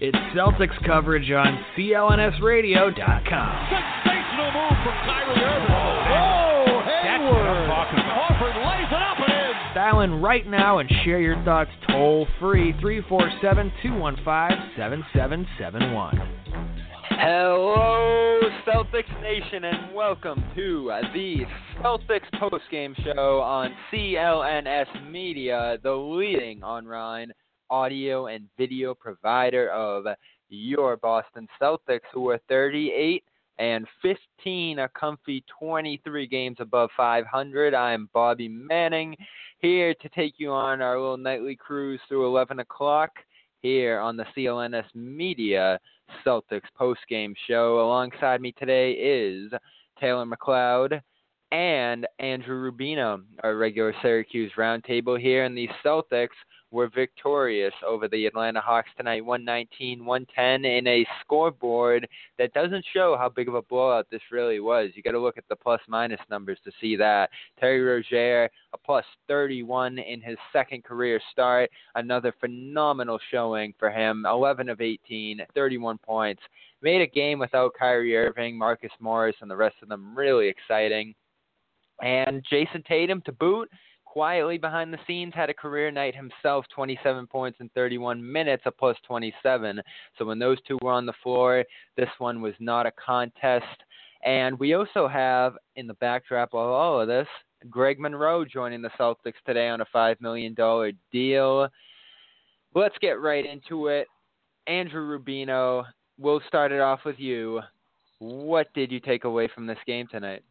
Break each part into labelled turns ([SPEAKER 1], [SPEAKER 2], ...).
[SPEAKER 1] It's Celtics coverage on CLNSradio.com.
[SPEAKER 2] Sensational move from Kyrie Irving.
[SPEAKER 3] Oh,
[SPEAKER 2] That's what I'm talking about. Horford lays it up and in.
[SPEAKER 1] Dial in right now and share your thoughts toll free 347-215-7771.
[SPEAKER 4] Hello, Celtics Nation, and welcome to the Celtics postgame show on CLNS Media, the leading online audio and video provider of your Boston Celtics, who are 38 and 15, a comfy 23 games above 500. I'm Bobby Manning, here to take you on our little nightly cruise through 11 o'clock here on the CLNS Media Celtics postgame show. Alongside me today is Taylor McLeod and Andrew Rubino, our regular Syracuse roundtable here, and the Celtics were victorious over the Atlanta Hawks tonight, 119-110, in a scoreboard that doesn't show how big of a blowout this really was. You got to look at the plus-minus numbers to see that. Terry Rozier, a plus 31 in his second career start, another phenomenal showing for him, 11 of 18, 31 points. Made a game without Kyrie Irving, Marcus Morris, and the rest of them really exciting. And Jason Tatum, to boot, quietly behind the scenes, had a career night himself, 27 points in 31 minutes, a plus 27. So when those two were on the floor, this one was not a contest. And we also have, in the backdrop of all of this, Greg Monroe joining the Celtics today on a $5 million deal. Let's get right into it. Andrew Rubino, we'll start it off with you. What did you take away from this game tonight?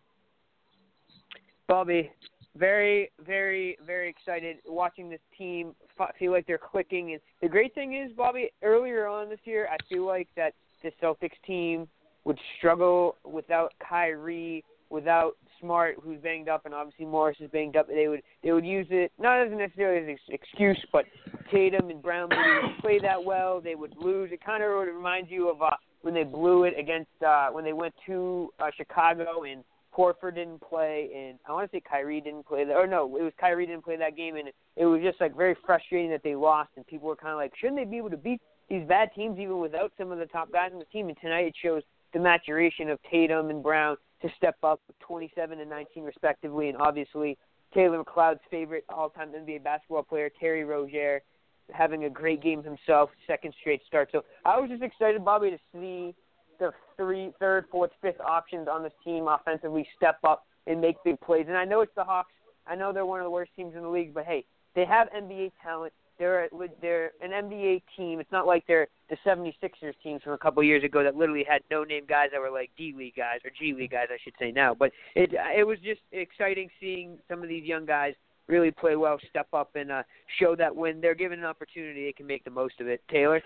[SPEAKER 5] Bobby, very, very, very excited watching this team feel like they're clicking. And the great thing is, Bobby, earlier on this year, I feel like that the Celtics team would struggle without Kyrie, without Smart, who's banged up, and obviously Morris is banged up. They would use it, not as necessarily as an excuse, but Tatum and Brown wouldn't play that well. They would lose. It kind of reminds you of when they blew it against when they went to Chicago and Horford didn't play, and I want to say Kyrie didn't play that. Or no, it was Kyrie didn't play that game, and it was just like very frustrating that they lost, and people were kind of like, shouldn't they be able to beat these bad teams even without some of the top guys on the team? And tonight it shows the maturation of Tatum and Brown to step up 27 and 19 respectively, and obviously Taylor McLeod's favorite all-time NBA basketball player, Terry Rozier, having a great game himself, second straight start. So I was just excited, Bobby, to see the third, fourth, fifth options on this team offensively step up and make big plays. And I know it's the Hawks. I know they're one of the worst teams in the league, but hey, they have NBA talent. They're an NBA team. It's not like they're the 76ers teams from a couple years ago that literally had no-name guys that were like D-League guys, or G-League guys, I should say now. But it was just exciting seeing some of these young guys really play well, step up, and show that when they're given an opportunity, they can make the most of it. Taylor?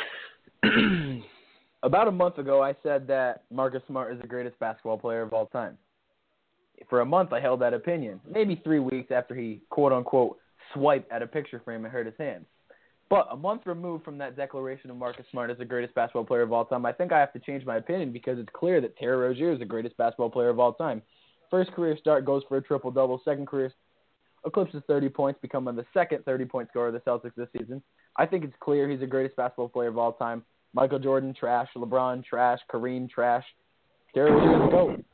[SPEAKER 3] About a month ago, I said that Marcus Smart is the greatest basketball player of all time. For a month, I held that opinion. Maybe 3 weeks after he, quote-unquote, swiped at a picture frame and hurt his hands. But a month removed from that declaration of Marcus Smart as the greatest basketball player of all time, I think I have to change my opinion because it's clear that Terry Rozier is the greatest basketball player of all time. First career start goes for a triple-double. Second career eclipses 30 points, becoming the second 30-point scorer of the Celtics this season. I think it's clear he's the greatest basketball player of all time. Michael Jordan, trash. LeBron, trash. Kareem, trash. Terry Rozier, the GOAT.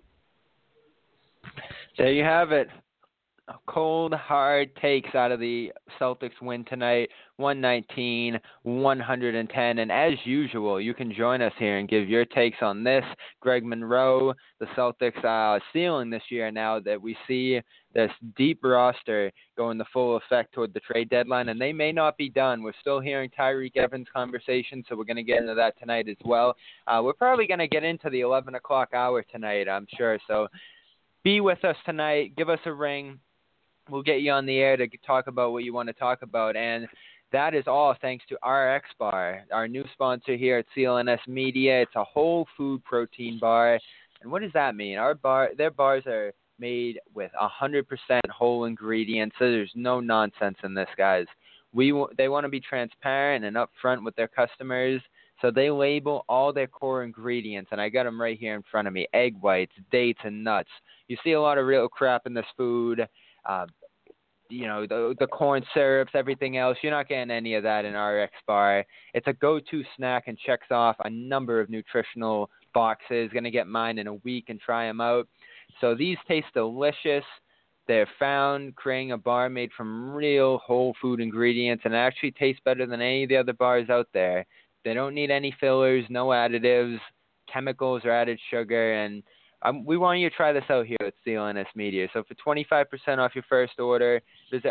[SPEAKER 4] There you have it. Cold, hard takes out of the Celtics win tonight, 119-110. And as usual, you can join us here and give your takes on this. Greg Monroe, the Celtics ceiling this year now that we see this deep roster going the full effect toward the trade deadline, and they may not be done. We're still hearing Tyreke Evans conversation, so we're going to get into that tonight as well. We're probably going to get into the 11 o'clock hour tonight, I'm sure. So be with us tonight. Give us a ring. We'll get you on the air to talk about what you want to talk about. And that is all thanks to RX Bar, our new sponsor here at CLNS Media. It's a whole food protein bar. And what does that mean? Their bars are made with 100% whole ingredients, so there's no nonsense in this, guys. They want to be transparent and upfront with their customers, so they label all their core ingredients, and I got them right here in front of me: egg whites, dates, and nuts. You see a lot of real crap in this food. the corn syrups, everything else. You're not getting any of that in RX Bar. It's a go-to snack and checks off a number of nutritional boxes. Going to get mine in a week and try them out. So these taste delicious. They're found creating a bar made from real whole food ingredients, and it actually tastes better than any of the other bars out there. They don't need any fillers, no additives, chemicals, or added sugar, and we want you to try this out here at CLNS Media. So for 25% off your first order, visit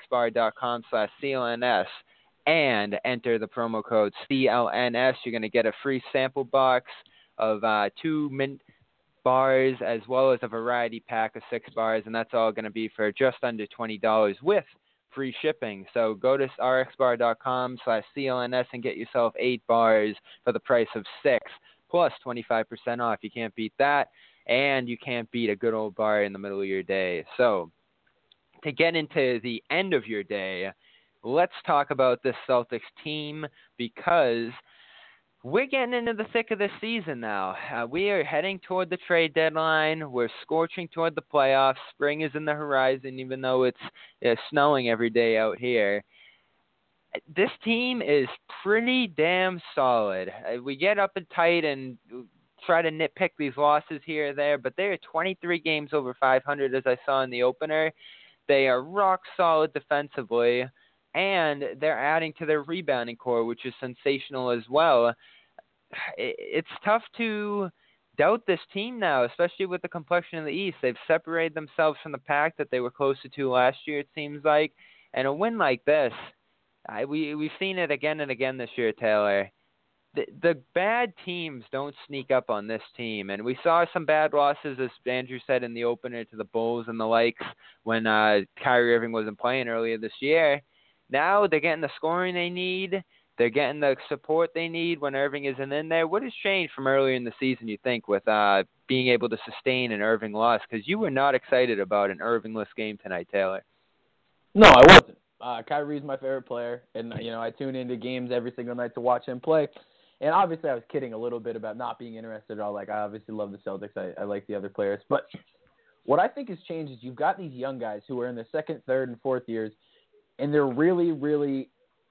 [SPEAKER 4] rxbar.com/CLNS and enter the promo code CLNS. You're going to get a free sample box of 2 mint bars as well as a variety pack of 6 bars, and that's all going to be for just under $20 with free shipping. So go to rxbar.com/CLNS and get yourself 8 bars for the price of 6 plus 25% off. You can't beat that, and you can't beat a good old bar in the middle of your day. So to get into the end of your day, let's talk about this Celtics team because we're getting into the thick of this season now. We are heading toward the trade deadline. We're scorching toward the playoffs. Spring is in the horizon, even though it's snowing every day out here. This team is pretty damn solid. We get up and tight and try to nitpick these losses here or there, but they are 23 games over 500, as I saw in the opener. They are rock solid defensively, and they're adding to their rebounding core, which is sensational as well. It's tough to doubt this team now, especially with the complexion of the East. They've separated themselves from the pack that they were closer to last year, it seems like. And a win like this, we've seen it again and again this year, Taylor. The bad teams don't sneak up on this team. And we saw some bad losses, as Andrew said, in the opener to the Bulls and the likes when Kyrie Irving wasn't playing earlier this year. Now they're getting the scoring they need. They're getting the support they need when Irving isn't in there. What has changed from earlier in the season, you think, with being able to sustain an Irving loss? Because you were not excited about an Irvingless game tonight, Taylor.
[SPEAKER 3] No, I wasn't. Kyrie's my favorite player, and I tune into games every single night to watch him play. And obviously I was kidding a little bit about not being interested at all. Like, I obviously love the Celtics. I like the other players. But what I think has changed is you've got these young guys who are in their second, third, and fourth years, and they're really, really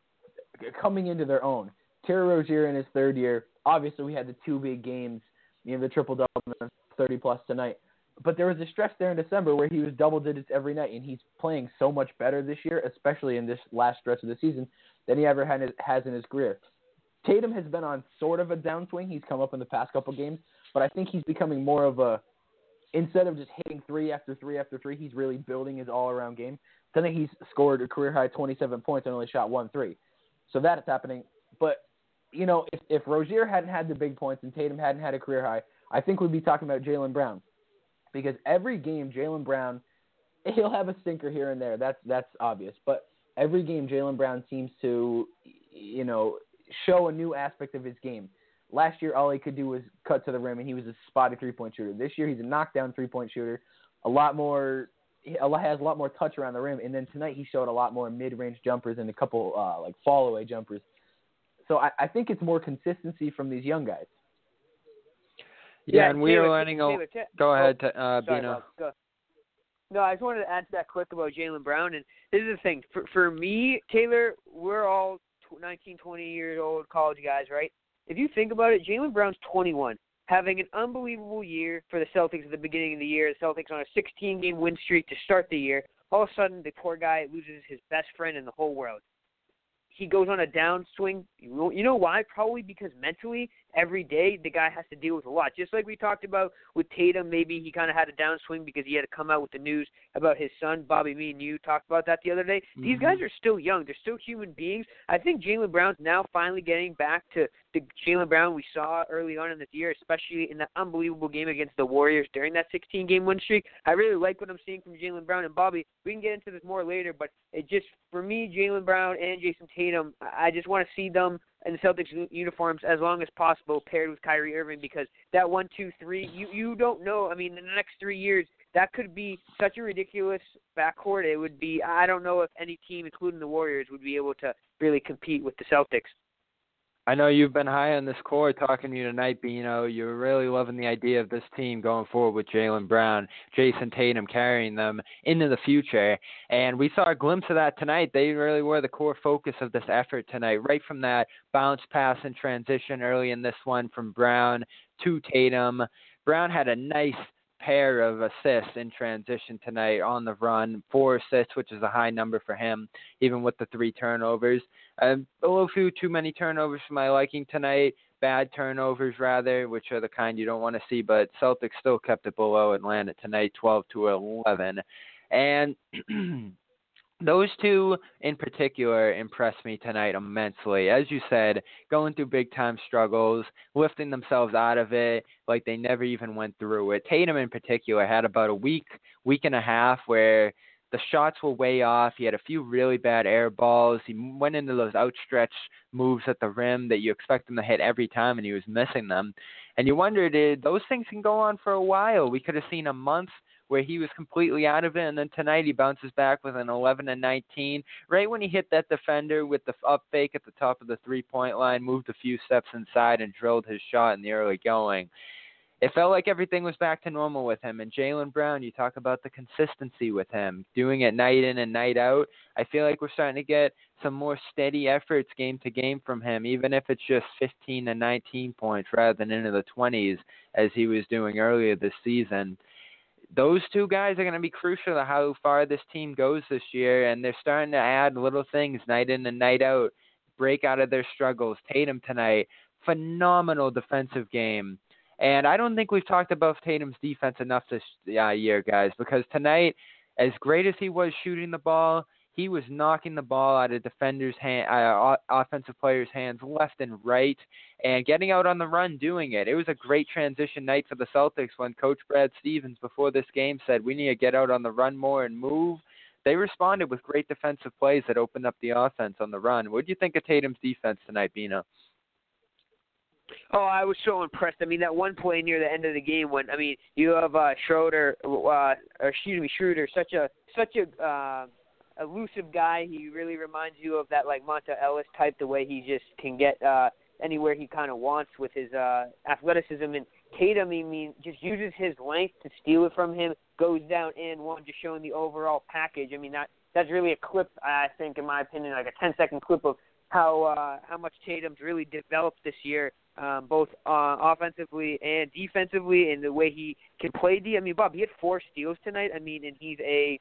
[SPEAKER 3] coming into their own. Terry Rozier in his third year. Obviously, we had the 2 big games, the triple-double and 30-plus tonight. But there was a stretch there in December where he was double digits every night, and he's playing so much better this year, especially in this last stretch of the season, than he ever has in his career. Tatum has been on sort of a downswing. He's come up in the past couple games, but I think he's becoming more of a – instead of just hitting 3 after 3 after 3, he's really building his all-around game. Tonight he's scored a career-high 27 points and only shot 1 3. So that is happening. But, if Rozier hadn't had the big points and Tatum hadn't had a career high, I think we'd be talking about Jaylen Brown. Because every game, Jaylen Brown, he'll have a stinker here and there. That's obvious. But every game, Jaylen Brown seems to, show a new aspect of his game. Last year, all he could do was cut to the rim, and he was a spotty three-point shooter. This year, he's a knockdown three-point shooter. Has a lot more touch around the rim. And then tonight, he showed a lot more mid-range jumpers and a couple fall-away jumpers. So I think it's more consistency from these young guys.
[SPEAKER 4] Yeah, and we are learning. Go ahead,
[SPEAKER 5] Bino. No, I just wanted to add to that quick about Jaylen Brown. And this is the thing. For me, Taylor, we're all 19, 20-year-old college guys, right? If you think about it, Jaylen Brown's 21, having an unbelievable year for the Celtics at the beginning of the year. The Celtics on a 16-game win streak to start the year. All of a sudden, the poor guy loses his best friend in the whole world. He goes on a downswing. You know why? Probably because mentally, every day, the guy has to deal with a lot. Just like we talked about with Tatum, maybe he kind of had a downswing because he had to come out with the news about his son. Bobby, me and you talked about that the other day. Mm-hmm. These guys are still young. They're still human beings. I think Jaylen Brown's now finally getting back to the Jaylen Brown we saw early on in this year, especially in that unbelievable game against the Warriors during that 16-game win streak. I really like what I'm seeing from Jaylen Brown. And Bobby, we can get into this more later, but it just, for me, Jaylen Brown and Jason Tatum, I just want to see them in the Celtics uniforms as long as possible paired with Kyrie Irving, because that 1, 2, 3, you don't know. I mean, in the next 3 years, that could be such a ridiculous backcourt. It would be, I don't know if any team, including the Warriors, would be able to really compete with the Celtics.
[SPEAKER 4] I know you've been high on this core talking to you tonight, Bino. You're really loving the idea of this team going forward with Jaylen Brown, Jason Tatum carrying them into the future. And we saw a glimpse of that tonight. They really were the core focus of this effort tonight, right from that bounce pass and transition early in this one from Brown to Tatum. Brown had a nice pair of assists in transition tonight on the run, 4 assists, which is a high number for him, even with the 3 turnovers. A little few too many turnovers for my liking tonight, bad turnovers rather, which are the kind you don't want to see, but Celtics still kept it below Atlanta tonight, 12-11. And those two in particular impressed me tonight immensely. As you said, going through big-time struggles, lifting themselves out of it like they never even went through it. Tatum in particular had about a week and a half where the shots were way off. He had a few really bad air balls. He went into those outstretched moves at the rim that you expect him to hit every time, and he was missing them. And you wondered, those things can go on for a while. We could have seen a month where he was completely out of it, and then tonight he bounces back with an 11-19. Right when he hit that defender with the up fake at the top of the three-point line, moved a few steps inside and drilled his shot in the early going. It felt like everything was back to normal with him. And Jaylen Brown, you talk about the consistency with him, doing it night in and night out. I feel like we're starting to get some more steady efforts game to game from him, even if it's just 15 and 19 points rather than into the 20s as he was doing earlier this season. Those two guys are going to be crucial to how far this team goes this year, and they're starting to add little things night in and night out, break out of their struggles. Tatum tonight, phenomenal defensive game. And I don't think we've talked about Tatum's defense enough this year, guys, because tonight, as great as he was shooting the ball, he was knocking the ball out of defenders' offensive players' hands left and right, and getting out on the run doing it. It was a great transition night for the Celtics when Coach Brad Stevens before this game said, we need to get out on the run more and move. They responded with great defensive plays that opened up the offense on the run. What do you think of Tatum's defense tonight, Bino?
[SPEAKER 5] Oh, I was so impressed. I mean, that one play near the end of the game when, I mean, you have Schroeder, such a elusive guy. He really reminds you of that, like, Monta Ellis type, the way he just can get anywhere he kind of wants with his athleticism. And Tatum, I mean, just uses his length to steal it from him, goes down and one, just showing the overall package. I mean, that's really a clip, I think, in my opinion, like a 10-second clip of how much Tatum's really developed this year, both offensively and defensively, and the way he can play D. I mean, Bob, he had 4 steals tonight. I mean, and he's a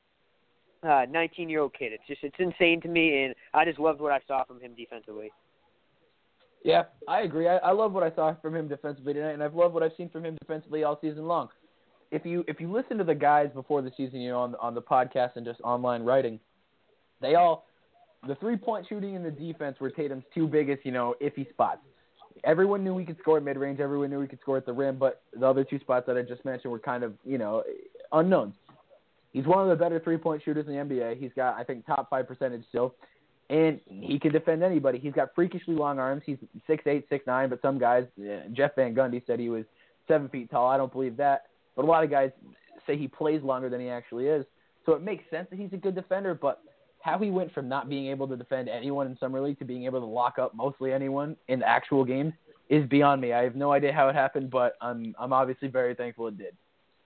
[SPEAKER 5] 19-year-old kid. It's insane to me, and I just loved what I saw from him defensively.
[SPEAKER 3] Yeah, I agree. I love what I saw from him defensively tonight, and I've loved what I've seen from him defensively all season long. If you listen to the guys before the season, you know, on the podcast and just online writing, the 3-point shooting and the defense were Tatum's 2 biggest, you know, iffy spots. Everyone knew he could score at mid-range. Everyone knew he could score at the rim, but the other 2 spots that I just mentioned were kind of, you know, unknowns. He's one of the better 3-point shooters in the NBA. He's got, I think, top 5 percentage still, and he can defend anybody. He's got freakishly long arms. He's 6'8", 6'9", but some guys, Jeff Van Gundy said he was 7 feet tall. I don't believe that, but a lot of guys say he plays longer than he actually is. So it makes sense that he's a good defender, but how he went from not being able to defend anyone in Summer League to being able to lock up mostly anyone in the actual games is beyond me. I have no idea how it happened, but I'm obviously very thankful it did.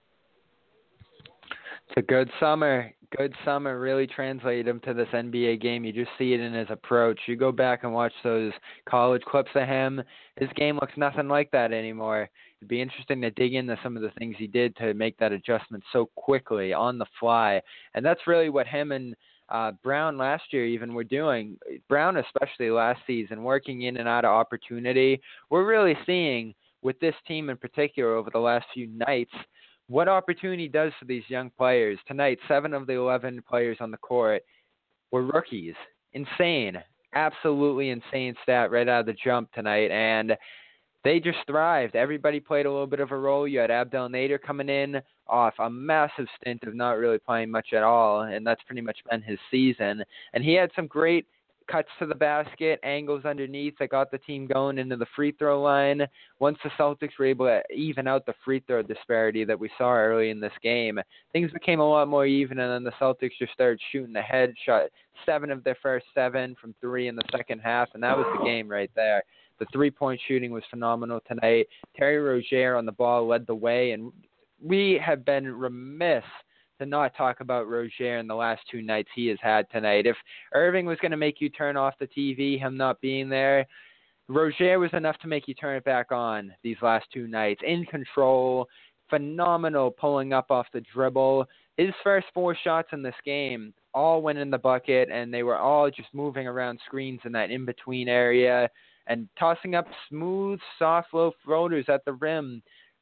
[SPEAKER 4] It's a good summer. Good summer really translated him to this NBA game. You just see it in his approach. You go back and watch those college clips of him. His game looks nothing like that anymore. It'd be interesting to dig into some of the things he did to make that adjustment so quickly on the fly. And that's really what him and Brown last year even were doing. Brown especially last season, working in and out of opportunity. We're really seeing with this team in particular over the last few nights what opportunity does for these young players. Tonight, 7 of the 11 players on the court were rookies. Insane. Absolutely insane stat right out of the jump tonight. And they just thrived. Everybody played a little bit of a role. You had Abdel Nader coming in off a massive stint of not really playing much at all, and that's pretty much been his season. And he had some great cuts to the basket, angles underneath that got the team going into the free throw line. Once the Celtics were able to even out the free throw disparity that we saw early in this game, things became a lot more even, and then the Celtics just started shooting ahead, shot 7 of their first 7 from 3 in the second half, and that was the game right there. The three-point shooting was phenomenal tonight. Terry Rozier on the ball led the way, and we have been remiss to not talk about Rozier in the last 2 nights he has had tonight. If Irving was going to make you turn off the TV, him not being there, Rozier was enough to make you turn it back on these last 2 nights. In control, phenomenal pulling up off the dribble. His first 4 shots in this game all went in the bucket, and they were all just moving around screens in that in-between area and tossing up smooth, soft, low floaters at the rim.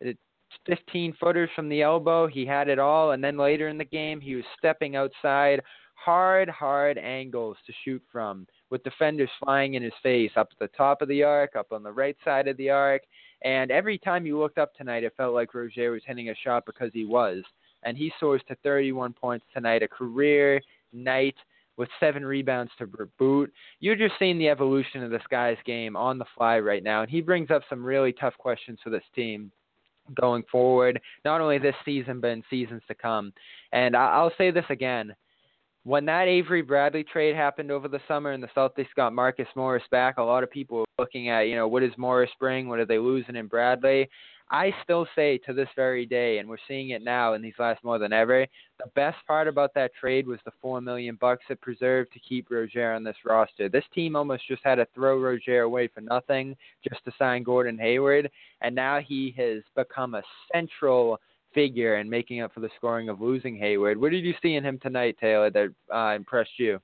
[SPEAKER 4] 15-footers from the elbow. He had it all. And then later in the game, he was stepping outside. Hard angles to shoot from, with defenders flying in his face, up at the top of the arc, up on the right side of the arc. And every time you looked up tonight, it felt like Rozier was hitting a shot because he was. And he soars to 31 points tonight, a career night with 7 rebounds to boot. You're just seeing the evolution of this guy's game on the fly right now. And he brings up some really tough questions for this team going forward, not only this season, but in seasons to come. And I'll say this again. When that Avery Bradley trade happened over the summer and the Celtics got Marcus Morris back, a lot of people were looking at, what does Morris bring? What are they losing in Bradley? I still say to this very day, and we're seeing it now in these last more than ever, the best part about that trade was the $4 million it preserved to keep Rozier on this roster. This team almost just had to throw Rozier away for nothing just to sign Gordon Hayward, and now he has become a central figure in making up for the scoring of losing Hayward. What did you see in him tonight, Taylor, that impressed you?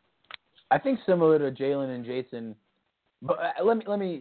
[SPEAKER 3] I think similar to Jalen and Jason, but let me.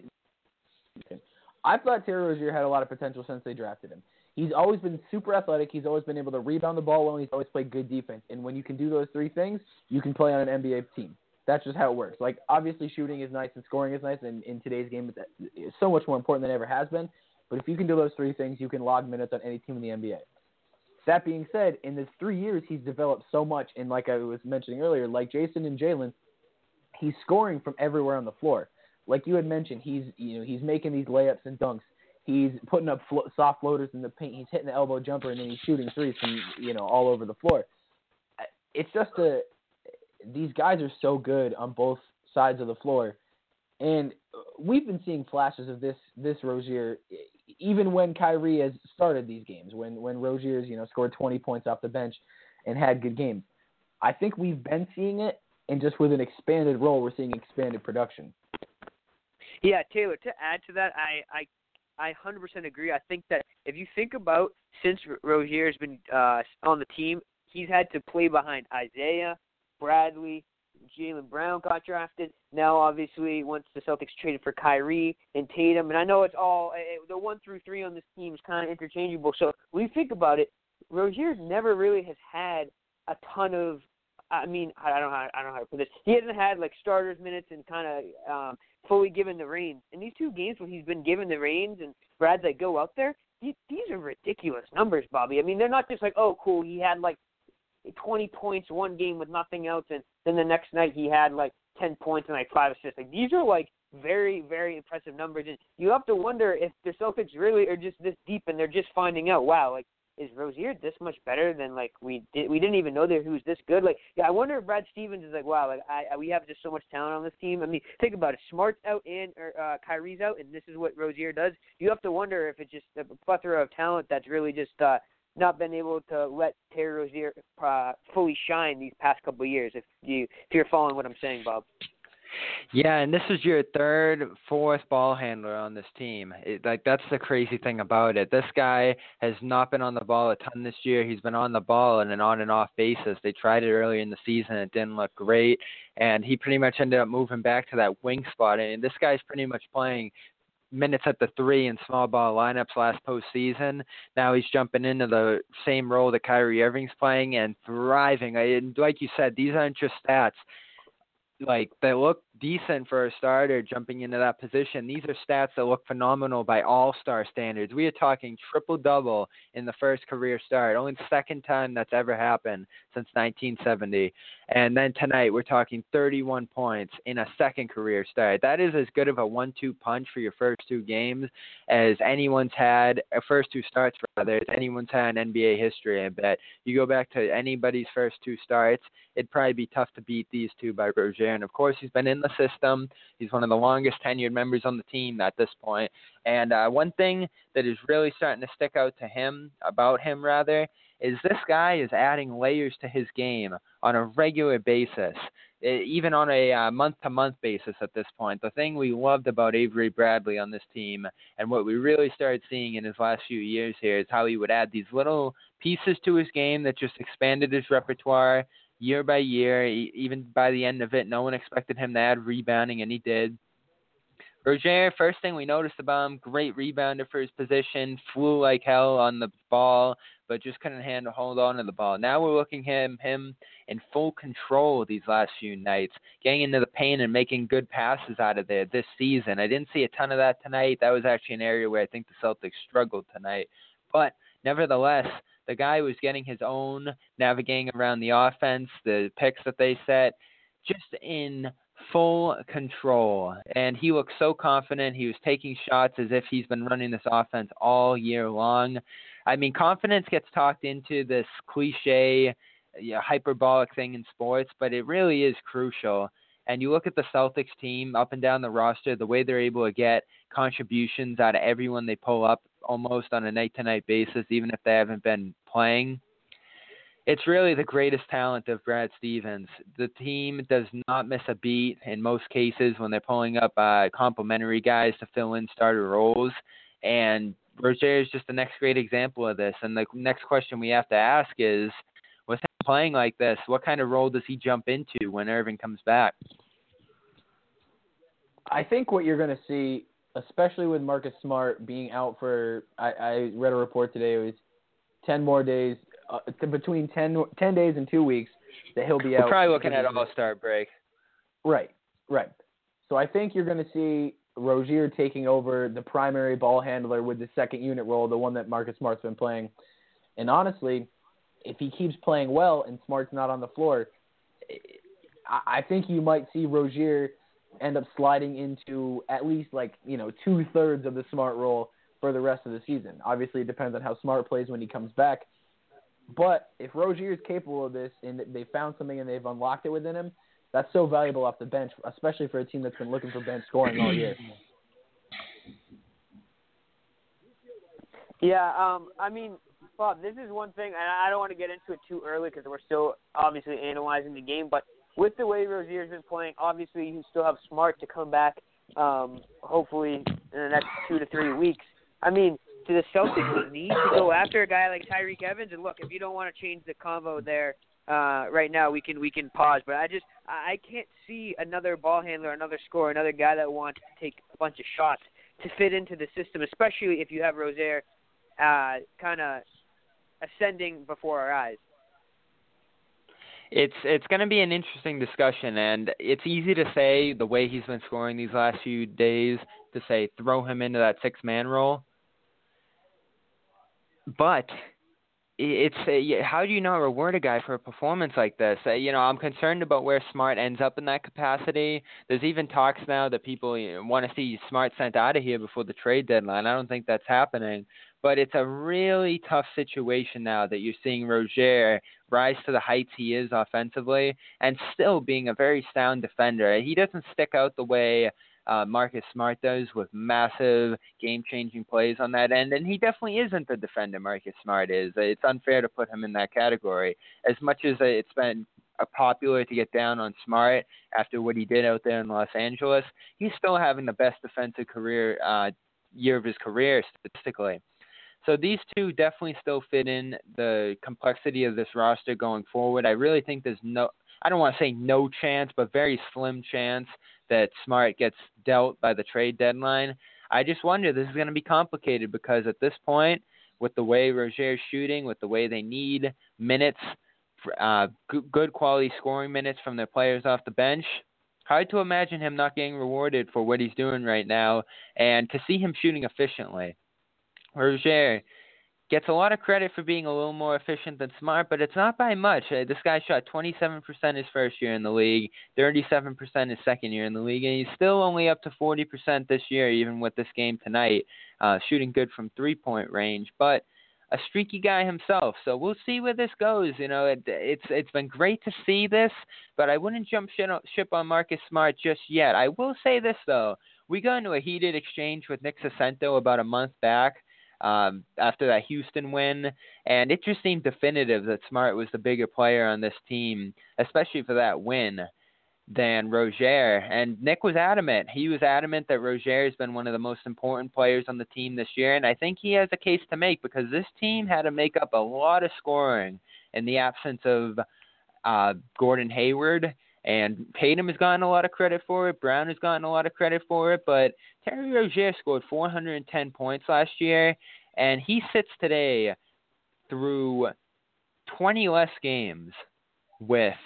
[SPEAKER 3] I thought Terry Rozier had a lot of potential since they drafted him. He's always been super athletic. He's always been able to rebound the ball well, and he's always played good defense. And when you can do those 3 things, you can play on an NBA team. That's just how it works. Like, obviously shooting is nice and scoring is nice, and in today's game it's so much more important than it ever has been. But if you can do those 3 things, you can log minutes on any team in the NBA. That being said, in this 3 years, he's developed so much. And like I was mentioning earlier, like Jason and Jalen, he's scoring from everywhere on the floor. Like you had mentioned, he's making these layups and dunks. He's putting up soft floaters in the paint. He's hitting the elbow jumper, and then he's shooting threes from all over the floor. It's just these guys are so good on both sides of the floor, and we've been seeing flashes of this Rozier even when Kyrie has started these games. When Rozier's scored 20 points off the bench and had good games, I think we've been seeing it, and just with an expanded role, we're seeing expanded production.
[SPEAKER 5] Yeah, Taylor, to add to that, I 100% agree. I think that if you think about since Rozier has been on the team, he's had to play behind Isaiah, Bradley, Jaylen Brown got drafted. Now, obviously, once the Celtics traded for Kyrie and Tatum, and I know it's all the 1 through 3 on this team is kind of interchangeable. So when you think about it, Rozier never really has had a ton of. I don't know how to put this. He hasn't had like starters minutes and kind of fully given the reins. In these 2 games when he's been given the reins and Brad's like, go out there, these are ridiculous numbers, Bobby. I mean, they're not just like, oh, cool, he had like 20 points one game with nothing else, and then the next night he had like 10 points and like 5 assists. Like, these are like very, very impressive numbers. And you have to wonder if the Celtics really are just this deep and they're just finding out, wow, like, is Rozier this much better than like we didn't even know that he was this good? Like, yeah, I wonder if Brad Stevens is like, wow, like we have just so much talent on this team. I mean, think about it. Smart's out and Kyrie's out, and this is what Rozier does. You have to wonder if it's just a plethora of talent that's really just not been able to let Terry Rozier fully shine these past couple of years. If you're following what I'm saying, Bob.
[SPEAKER 4] Yeah, and this is your 3rd, 4th ball handler on this team. That's the crazy thing about it. This guy has not been on the ball a ton this year. He's been on the ball on an on and off basis. They tried it early in the season. It didn't look great, and he pretty much ended up moving back to that wing spot. And this guy's pretty much playing minutes at the 3 in small ball lineups last postseason. Now he's jumping into the same role that Kyrie Irving's playing and thriving. And like you said, these aren't just stats. Like, they look decent for a starter jumping into that position. These are stats that look phenomenal by all-star standards. We are talking triple-double in the first career start, only the second time that's ever happened since 1970. And then tonight we're talking 31 points in a second career start. That is as good of a 1-2 punch for your first two games as anyone's had, first two starts rather, as anyone's had in NBA history, I bet. You go back to anybody's first two starts, it'd probably be tough to beat these two by Rozier. And, of course, he's been in the system. He's one of the longest tenured members on the team at this point. And one thing that is really starting to stick out to him, is this guy is adding layers to his game on a regular basis, even on a month-to-month basis at this point. The thing we loved about Avery Bradley on this team and what we really started seeing in his last few years here is how he would add these little pieces to his game that just expanded his repertoire year by year. Even by the end of it, no one expected him to add rebounding, and he did. Rozier, first thing we noticed about him, great rebounder for his position, flew like hell on the ball, but just couldn't hold on to the ball. Now we're looking at him in full control these last few nights, getting into the paint and making good passes out of there this season. I didn't see a ton of that tonight. That was actually an area where I think the Celtics struggled tonight. But nevertheless, the guy was getting his own, navigating around the offense, the picks that they set, just in full control. And he looked so confident. He was taking shots as if he's been running this offense all year long. I mean, confidence gets talked into this cliche, hyperbolic thing in sports, but it really is crucial. And you look at the Celtics team up and down the roster, the way they're able to get contributions out of everyone they pull up almost on a night-to-night basis, even if they haven't been playing. It's really the greatest talent of Brad Stevens. The team does not miss a beat in most cases when they're pulling up complementary guys to fill in starter roles. And Rozier is just the next great example of this. And the next question we have to ask is, with him playing like this, what kind of role does he jump into when Irving comes back?
[SPEAKER 3] I think what you're going to see, especially with Marcus Smart being out for, I read a report today, it was 10 more days, between 10 days and 2 weeks that he'll be out.
[SPEAKER 4] We're probably looking at an all-star break.
[SPEAKER 3] Right. So I think you're going to see Rozier taking over the primary ball handler with the second unit role, the one that Marcus Smart's been playing. And honestly, if he keeps playing well and Smart's not on the floor, I think you might see Rozier end up sliding into at least 2/3 of the Smart role for the rest of the season. Obviously, it depends on how Smart plays when he comes back. But if Rozier is capable of this and they found something and they've unlocked it within him, that's so valuable off the bench, especially for a team that's been looking for bench scoring all year.
[SPEAKER 5] Yeah, I mean, Bob, this is one thing, and I don't want to get into it too early because we're still obviously analyzing the game, but with the way Rozier's been playing, obviously you still have Smart to come back hopefully in the next 2 to 3 weeks. I mean, do the Celtics need to go after a guy like Tyreke Evans? And look, if you don't want to change the convo there right now, we can pause. But I can't see another ball handler, another scorer, another guy that wants to take a bunch of shots to fit into the system, especially if you have Rozier kind of ascending before our eyes.
[SPEAKER 4] It's going to be an interesting discussion, and it's easy to say the way he's been scoring these last few days to say throw him into that six-man role. But it's how do you not reward a guy for a performance like this? I'm concerned about where Smart ends up in that capacity. There's even talks now that people want to see Smart sent out of here before the trade deadline. I don't think that's happening. But it's a really tough situation now that you're seeing Rozier rise to the heights he is offensively and still being a very sound defender. He doesn't stick out the way Marcus Smart does with massive game-changing plays on that end, and he definitely isn't the defender Marcus Smart is. It's unfair to put him in that category. As much as it's been popular to get down on Smart after what he did out there in Los Angeles, he's still having the best defensive year of his career statistically. So these two definitely still fit in the complexity of this roster going forward. I really think there's I don't want to say no chance, but very slim chance that Smart gets dealt by the trade deadline. I just wonder, this is going to be complicated because at this point, with the way Rozier's shooting, with the way they need minutes, good quality scoring minutes from their players off the bench, hard to imagine him not getting rewarded for what he's doing right now, and to see him shooting efficiently. Rozier gets a lot of credit for being a little more efficient than Smart, but it's not by much. This guy shot 27% his first year in the league, 37% his second year in the league, and he's still only up to 40% this year, even with this game tonight, shooting good from three-point range. But a streaky guy himself, so we'll see where this goes. You know, it's been great to see this, but I wouldn't jump ship on Marcus Smart just yet. I will say this, though. We got into a heated exchange with Nick Sacento about a month back after that Houston win, and it just seemed definitive that Smart was the bigger player on this team, especially for that win, than Rozier. And Nick was adamant. He was adamant that Rozier has been one of the most important players on the team this year, and I think he has a case to make because this team had to make up a lot of scoring in the absence of Gordon Hayward, and Tatum has gotten a lot of credit for it. Brown has gotten a lot of credit for it, but Terry Rozier scored 410 points last year, and he sits today through 20 less games with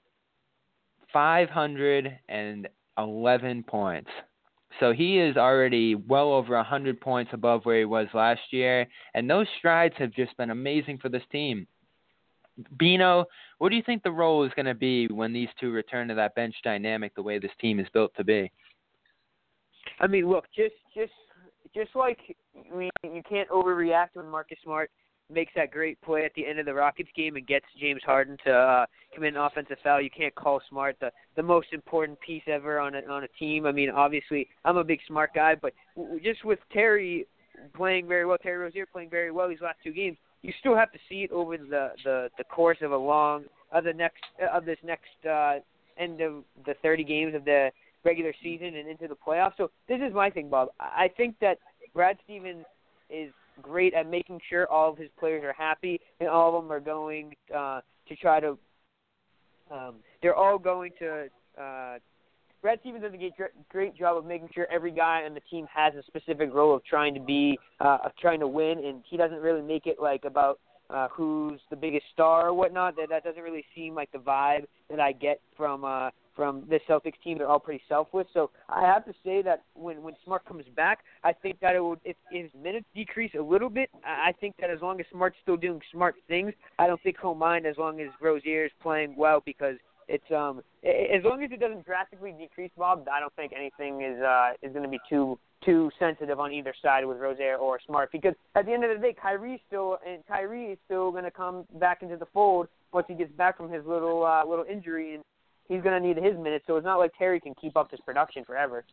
[SPEAKER 4] 511 points. So he is already well over 100 points above where he was last year, and those strides have just been amazing for this team. Bino, what do you think the role is going to be when these two return to that bench dynamic the way this team is built to be?
[SPEAKER 5] I mean, look, just like you can't overreact when Marcus Smart makes that great play at the end of the Rockets game and gets James Harden to commit an offensive foul. You can't call Smart the most important piece ever on a team. I mean, obviously, I'm a big Smart guy, but just with Terry playing very well, Terry Rozier playing very well these last two games, you still have to see it over the course of this next end of the 30 games of the regular season and into the playoffs. So this is my thing, Bob. I think that Brad Stevens is great at making sure all of his players are happy, and all of them are going to try to. They're all going to. Brad Stevens does a great job of making sure every guy on the team has a specific role of trying to win, and he doesn't really make it like about who's the biggest star or whatnot. That doesn't really seem like the vibe that I get from this Celtics team. They're all pretty selfless. So I have to say that when Smart comes back, I think that if his minutes decrease a little bit, I think that as long as Smart's still doing Smart things, I don't think he'll mind as long as Rozier is playing well, because it's as long as it doesn't drastically decrease, Bob, I don't think anything is going to be too sensitive on either side with Rozier or Smart, because at the end of the day, Kyrie is still going to come back into the fold once he gets back from his little injury, and he's going to need his minutes. So it's not like Terry can keep up this production forever.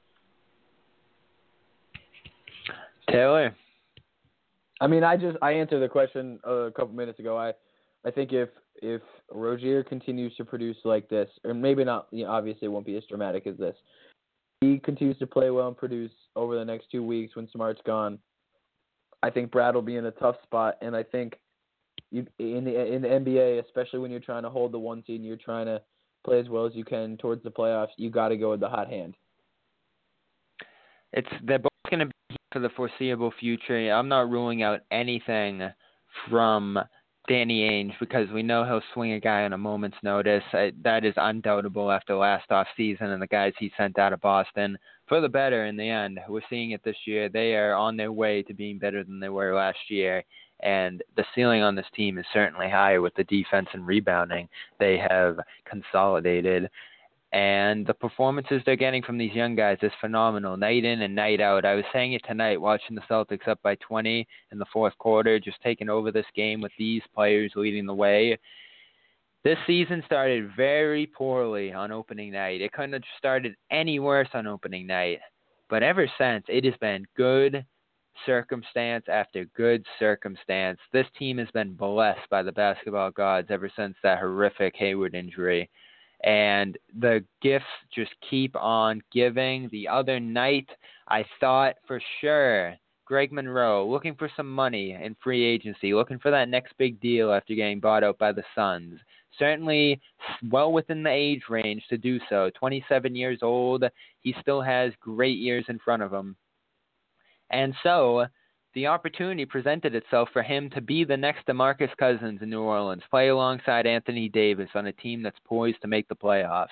[SPEAKER 4] Taylor,
[SPEAKER 3] I mean, I answered the question a couple minutes ago. I think if Rozier continues to produce like this, or maybe not, obviously it won't be as dramatic as this. He continues to play well and produce over the next 2 weeks when Smart's gone. I think Brad will be in a tough spot, and I think in the NBA, especially when you're trying to hold the 1 seed and you're trying to play as well as you can towards the playoffs, you got to go with the hot hand.
[SPEAKER 4] They're both going to be here for the foreseeable future. I'm not ruling out anything from Danny Ainge, because we know he'll swing a guy on a moment's notice. That is undoubtable after last offseason and the guys he sent out of Boston. For the better in the end. We're seeing it this year. They are on their way to being better than they were last year, and the ceiling on this team is certainly higher with the defense and rebounding they have consolidated. And the performances they're getting from these young guys is phenomenal, night in and night out. I was saying it tonight, watching the Celtics up by 20 in the fourth quarter, just taking over this game with these players leading the way. This season started very poorly on opening night. It couldn't have started any worse on opening night. But ever since, it has been good circumstance after good circumstance. This team has been blessed by the basketball gods ever since that horrific Hayward injury. And the gifts just keep on giving. The other night, I thought for sure Greg Monroe, looking for some money in free agency, looking for that next big deal after getting bought out by the Suns. Certainly well within the age range to do so. 27 years old. He still has great years in front of him. And so the opportunity presented itself for him to be the next DeMarcus Cousins in New Orleans, play alongside Anthony Davis on a team that's poised to make the playoffs.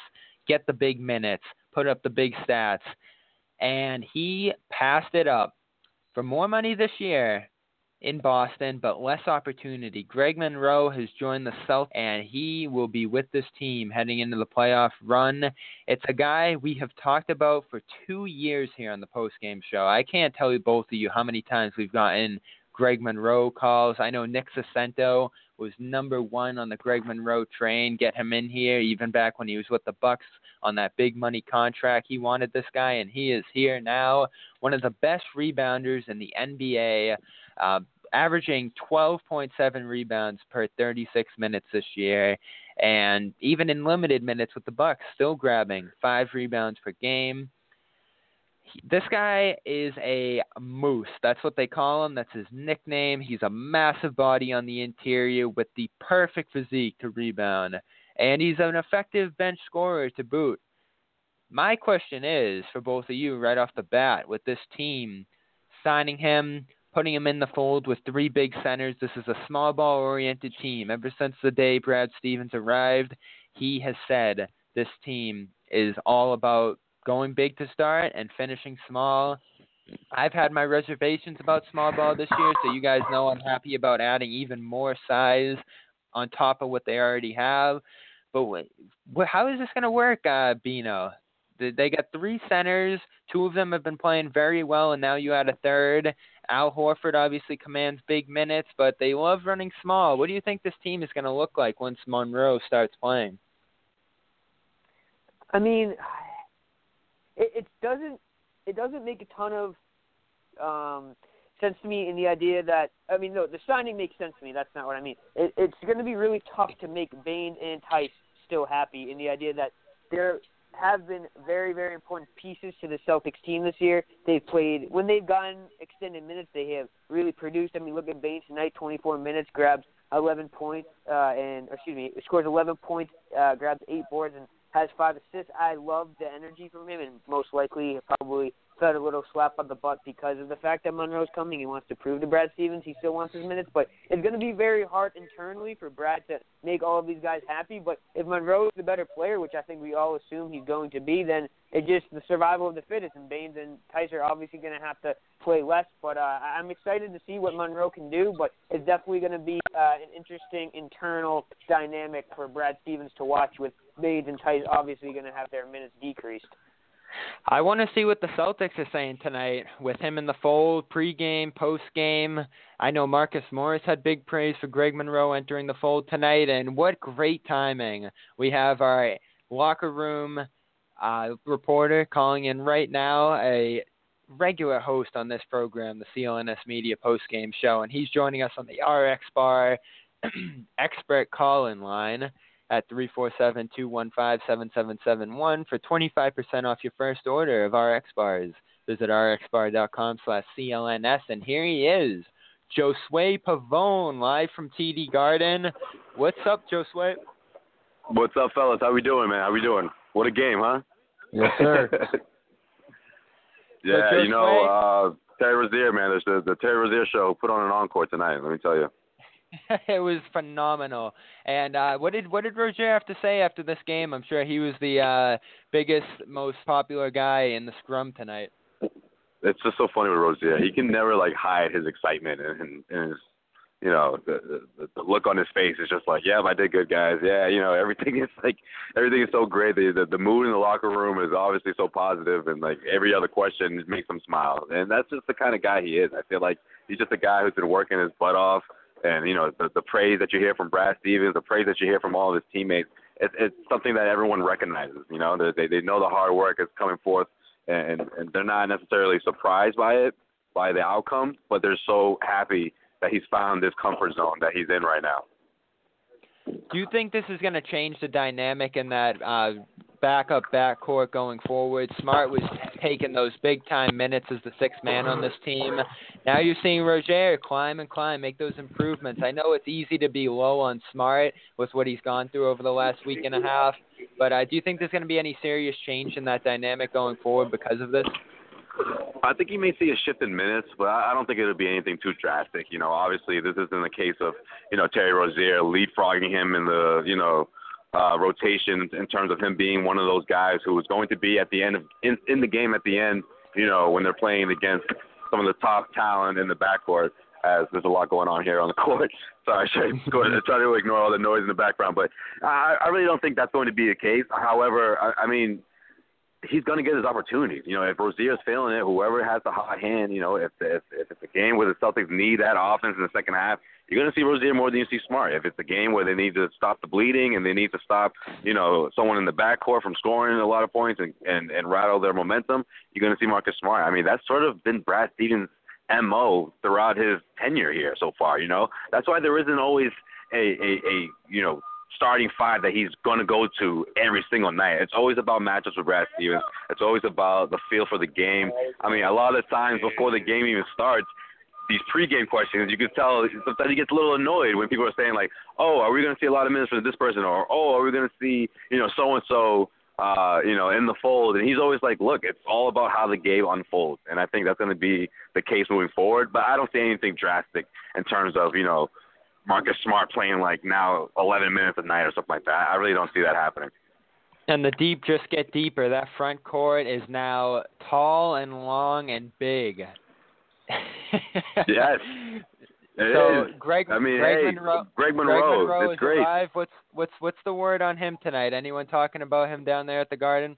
[SPEAKER 4] get the big minutes, put up the big stats. And he passed it up for more money this year in Boston, but less opportunity. Greg Monroe has joined the Celtics, and he will be with this team heading into the playoff run. It's a guy we have talked about for 2 years here on the postgame show. I can't tell you both of you how many times we've gotten Greg Monroe calls. I know Nick Sacento was number one on the Greg Monroe train. Get him in here, even back when he was with the Bucks on that big money contract. He wanted this guy, and he is here now. One of the best rebounders in the NBA, averaging 12.7 rebounds per 36 minutes this year, and even in limited minutes with the Bucks, still grabbing 5 rebounds per game. This guy is a moose. That's what they call him. That's his nickname. He's a massive body on the interior with the perfect physique to rebound, and he's an effective bench scorer to boot. My question is, for both of you right off the bat, with this team signing him, putting him in the fold with 3 big centers, this is a small ball-oriented team. Ever since the day Brad Stevens arrived, he has said this team is all about going big to start and finishing small. I've had my reservations about small ball this year, so you guys know I'm happy about adding even more size on top of what they already have. But how is this going to work, Bino? They got 3 centers. 2 of them have been playing very well, and now you add a third. Al Horford obviously commands big minutes, but they love running small. What do you think this team is going to look like once Monroe starts playing?
[SPEAKER 5] I mean, it doesn't make a ton of sense to me in the idea that, I mean, no, the signing makes sense to me. That's not what I mean. It's going to be really tough to make Bane and Tice still happy in the idea that there have been very, very important pieces to the Celtics team this year. They've played, when they've gotten extended minutes, they have really produced. I mean, look at Bane tonight, 24 minutes, grabs 11 points, scores 11 points, grabs 8 boards, and has 5 assists. I love the energy from him, and most likely probably felt a little slap on the butt because of the fact that Monroe's coming. He wants to prove to Brad Stevens he still wants his minutes, but it's going to be very hard internally for Brad to make all of these guys happy. But if Monroe is the better player, which I think we all assume he's going to be, then it's just the survival of the fittest, and Baines and Tice are obviously going to have to play less. But I'm excited to see what Monroe can do, but it's definitely going to be an interesting internal dynamic for Brad Stevens to watch, with Baines and Tice obviously going to have their minutes decreased.
[SPEAKER 4] I want to see what the Celtics are saying tonight with him in the fold, pregame, postgame. I know Marcus Morris had big praise for Greg Monroe entering the fold tonight, and what great timing. We have our locker room reporter calling in right now, a regular host on this program, the CLNS Media postgame show, and he's joining us on the RX Bar expert call-in line at 347-215-7771 for 25% off your first order of RX Bars. Visit rxbar.com/CLNS, and here he is, Josue Pavone, live from TD Garden. What's up, Josue?
[SPEAKER 6] What's up, fellas? How we doing, man? How we doing? What a game, huh?
[SPEAKER 3] Yes, sir.
[SPEAKER 6] Yeah,
[SPEAKER 4] So,
[SPEAKER 6] you know, Terry Rozier, man. There's the Terry Rozier show put on an encore tonight, let me tell you.
[SPEAKER 4] It was phenomenal. And what did Rozier have to say after this game? I'm sure he was the biggest, most popular guy in the scrum tonight.
[SPEAKER 6] It's just so funny with Rozier. He can never hide his excitement and his, you know, the look on his face is just like, yeah, I did good, guys. Yeah, you know, everything is so great. The mood in the locker room is obviously so positive, and every other question makes him smile. And that's just the kind of guy he is. I feel like he's just a guy who's been working his butt off. And, you know, the praise that you hear from Brad Stevens, the praise that you hear from all of his teammates, it's something that everyone recognizes. You know, they know the hard work is coming forth, and they're not necessarily surprised by it, by the outcome, but they're so happy that he's found this comfort zone that he's in right now.
[SPEAKER 4] Do you think this is going to change the dynamic in that backup backcourt going forward? Smart was taking those big-time minutes as the sixth man on this team. Now you're seeing Rozier climb and climb, make those improvements. I know it's easy to be low on Smart with what he's gone through over the last week and a half, but do you think there's going to be any serious change in that dynamic going forward because of this?
[SPEAKER 6] I think you may see a shift in minutes, but I don't think it'll be anything too drastic. You know, obviously this isn't the case of, you know, Terry Rozier leapfrogging him in the, you know, rotation in terms of him being one of those guys who is going to be at the end of in the game at the end, when they're playing against some of the top talent in the backcourt, as there's a lot going on here on the court. Sorry, I should try to ignore all the noise in the background, but I really don't think that's going to be the case. However, I mean, he's going to get his opportunities. If Rozier's failing it, whoever has the hot hand, if it's a game where the Celtics need that offense in the second half, you're going to see Rozier more than you see Smart. If it's a game where they need to stop the bleeding and they need to stop, someone in the backcourt from scoring a lot of points and rattle their momentum, you're going to see Marcus Smart. I mean, that's sort of been Brad Stevens' MO throughout his tenure here so far. That's why there isn't always a starting five that he's going to go to every single night. It's always about matchups with Brad Stevens. It's always about the feel for the game. I mean, a lot of the times before the game even starts, these pregame questions, you can tell sometimes he gets a little annoyed when people are saying like, oh, are we going to see a lot of minutes from this person? Or, oh, are we going to see, so-and-so, in the fold? And he's always like, look, it's all about how the game unfolds. And I think that's going to be the case moving forward. But I don't see anything drastic in terms of, Marcus Smart playing like now 11 minutes a night or something like that. I really don't see that happening.
[SPEAKER 4] And the deep just get deeper. That front court is now tall and long and big.
[SPEAKER 6] Yes.
[SPEAKER 4] So Greg
[SPEAKER 6] Greg
[SPEAKER 4] Monroe
[SPEAKER 6] it's great.
[SPEAKER 4] Alive. What's the word on him tonight? Anyone talking about him down there at the Garden?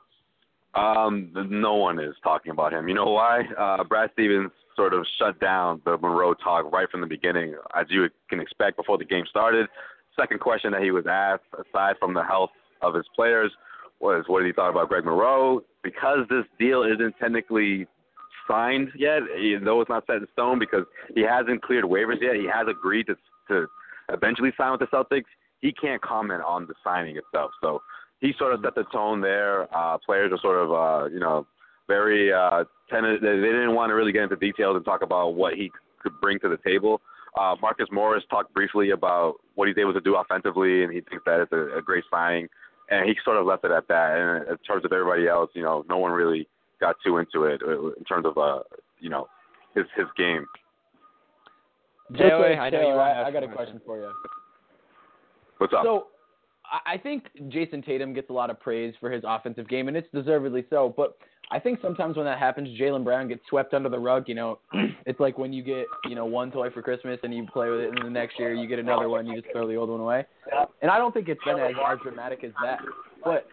[SPEAKER 6] No one is talking about him. You know why? Brad Stevens sort of shut down the Monroe talk right from the beginning, as you can expect before the game started. Second question that he was asked, aside from the health of his players, was what did he thought about Greg Monroe? Because this deal isn't technically signed yet, though it's not set in stone because he hasn't cleared waivers yet. He has agreed to eventually sign with the Celtics. He can't comment on the signing itself. So he sort of set the tone there. Players are sort of, very tentative. They didn't want to really get into details and talk about what he could bring to the table. Marcus Morris talked briefly about what he's able to do offensively, and he thinks that it's a great signing. And he sort of left it at that. And in terms of everybody else, no one really got too into it in terms of, his game.
[SPEAKER 4] Taylor, I know you want to
[SPEAKER 3] I got a question for you.
[SPEAKER 6] What's up?
[SPEAKER 3] So I think Jason Tatum gets a lot of praise for his offensive game, and it's deservedly so. But I think sometimes when that happens, Jaylen Brown gets swept under the rug. It's like when you get, one toy for Christmas and you play with it, and the next year you get another one, you just throw the old one away. And I don't think it's been as dramatic as that. But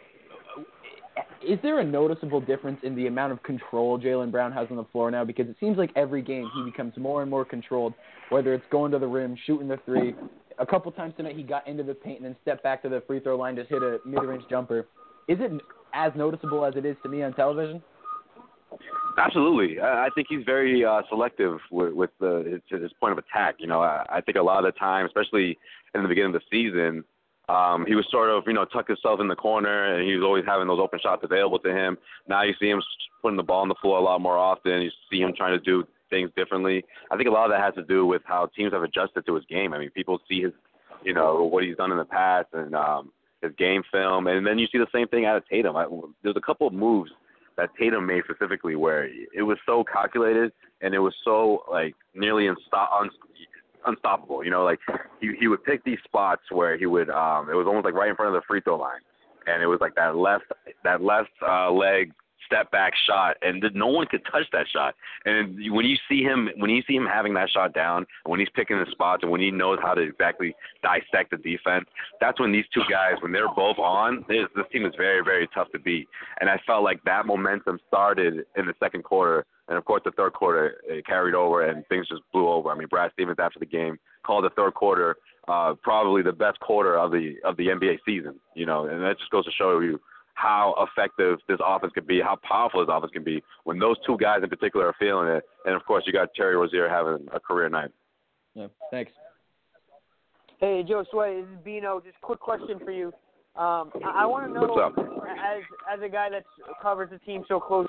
[SPEAKER 3] is there a noticeable difference in the amount of control Jaylen Brown has on the floor now? Because it seems like every game he becomes more and more controlled, whether it's going to the rim, shooting the three. A couple times tonight he got into the paint and then stepped back to the free throw line, just hit a mid-range jumper. Is it as noticeable as it is to me on television?
[SPEAKER 6] Absolutely. I think he's very selective with his point of attack. I think a lot of the time, especially in the beginning of the season, he was sort of, tuck himself in the corner, and he was always having those open shots available to him. Now you see him putting the ball on the floor a lot more often. You see him trying to do things differently. I think a lot of that has to do with how teams have adjusted to his game. I mean, people see his, what he's done in the past and his game film, and then you see the same thing out of Tatum. There's a couple of moves that Tatum made specifically where it was so calculated and it was so nearly unstoppable. He would pick these spots where he would it was almost like right in front of the free throw line, and it was like that left leg step back shot, and no one could touch that shot. And when you see him having that shot down, when he's picking the spots, and when he knows how to exactly dissect the defense, that's when these two guys, when they're both on, this team is very, very tough to beat. And I felt like that momentum started in the second quarter, and of course the third quarter it carried over, and things just blew over. I mean, Brad Stevens after the game called the third quarter probably the best quarter of the NBA season. And that just goes to show you how effective this offense could be, how powerful this offense can be when those two guys in particular are feeling it. And, of course, you got Terry Rozier having a career night.
[SPEAKER 3] Yeah, thanks.
[SPEAKER 5] Hey, Joe Sway, this is Bino. Just a quick question for you. I want to know,
[SPEAKER 6] What's up?
[SPEAKER 5] as a guy that covers the team so closely,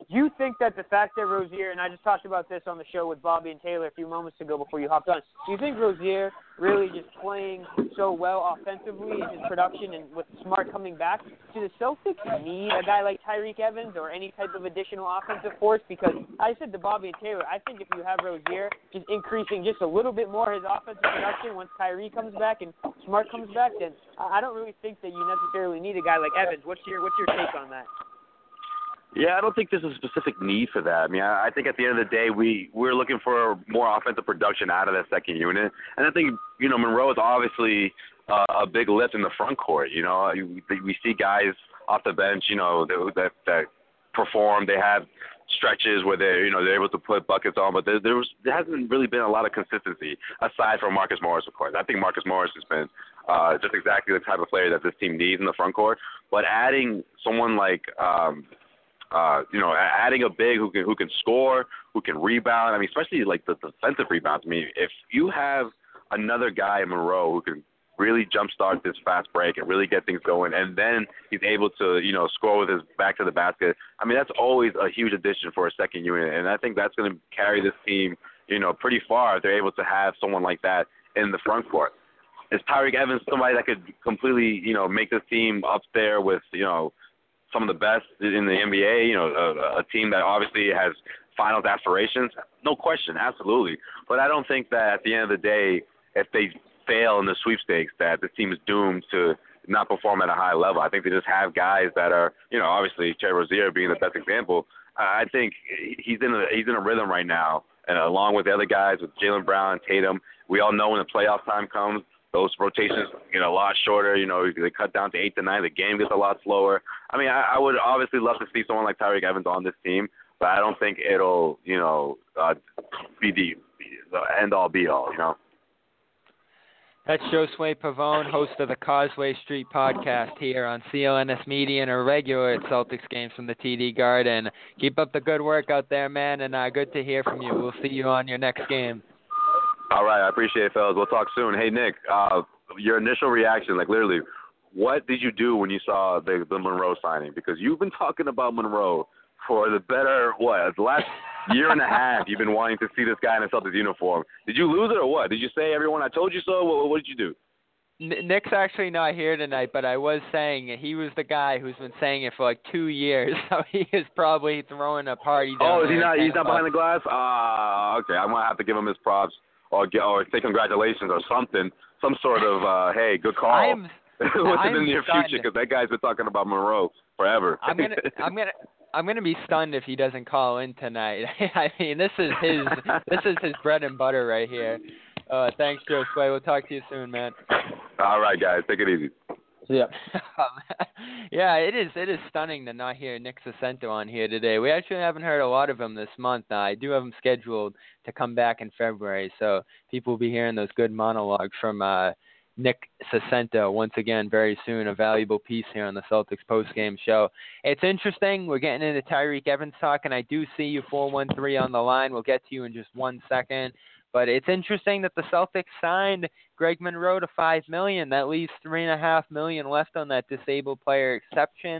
[SPEAKER 5] Do you think that the fact that Rozier, and I just talked about this on the show with Bobby and Taylor a few moments ago before you hopped on, do you think Rozier really just playing so well offensively in his production and with Smart coming back, do the Celtics need a guy like Tyreke Evans or any type of additional offensive force? Because I said to Bobby and Taylor, I think if you have Rozier just increasing just a little bit more his offensive production once Tyreke comes back and Smart comes back, then I don't really think that you necessarily need a guy like Evans. What's your take on that?
[SPEAKER 6] Yeah, I don't think there's a specific need for that. I mean, I think at the end of the day, we're looking for more offensive production out of that second unit. And I think, Monroe is obviously a big lift in the front court. We see guys off the bench, that perform. They have stretches where they're able to put buckets on, but there hasn't really been a lot of consistency aside from Marcus Morris, of course. I think Marcus Morris has been just exactly the type of player that this team needs in the front court. But adding someone like adding a big who can score, who can rebound. I mean, especially like the defensive rebounds. I mean, if you have another guy in Monroe who can really jumpstart this fast break and really get things going, and then he's able to, score with his back to the basket. I mean, that's always a huge addition for a second unit, and I think that's going to carry this team, pretty far if they're able to have someone like that in the front court. Is Tyreke Evans somebody that could completely, make this team up there with, some of the best in the NBA, a team that obviously has finals aspirations? No question, absolutely. But I don't think that at the end of the day, if they fail in the sweepstakes, that the team is doomed to not perform at a high level. I think they just have guys that are, obviously Terry Rozier being the best example. I think he's in a rhythm right now, and along with the other guys, with Jaylen Brown and Tatum, we all know when the playoff time comes, those rotations get a lot shorter. They cut down to 8 to 9. The game gets a lot slower. I mean, I would obviously love to see someone like Tyreke Evans on this team, but I don't think it'll, be the end-all, be-all,
[SPEAKER 4] That's Josue Pavone, host of the Causeway Street podcast here on CLNS Media and a regular at Celtics games from the TD Garden. Keep up the good work out there, man, and good to hear from you. We'll see you on your next game.
[SPEAKER 6] All right, I appreciate it, fellas. We'll talk soon. Hey, Nick, your initial reaction, like literally, what did you do when you saw the Monroe signing? Because you've been talking about Monroe for the last year and a half. You've been wanting to see this guy in a Celtics uniform. Did you lose it or what? Did you say, everyone, I told you so? What did you do?
[SPEAKER 4] Nick's actually not here tonight, but I was saying he was the guy who's been saying it for like 2 years, so he is probably throwing a party down
[SPEAKER 6] Oh, is he not? He's not behind the glass? Okay, I'm going to have to give him his props. Or say congratulations or something, some sort of hey, good call. Within the near future, because that guy's been talking about Monroe forever.
[SPEAKER 4] I'm gonna be stunned if he doesn't call in tonight. I mean, this is his bread and butter right here. Thanks, Joe Sway. We'll talk to you soon, man.
[SPEAKER 6] All right, guys, take it easy.
[SPEAKER 3] Yeah.
[SPEAKER 4] Yeah, it is stunning to not hear Nick Sacento on here today. We actually haven't heard a lot of him this month. I do have him scheduled to come back in February, so people will be hearing those good monologues from Nick Sacento once again very soon, a valuable piece here on the Celtics postgame show. It's interesting. We're getting into Tyreke Evans talk, and I do see you 413 on the line. We'll get to you in just 1 second. But it's interesting that the Celtics signed Greg Monroe to $5 million. That leaves $3.5 million left on that disabled player exception.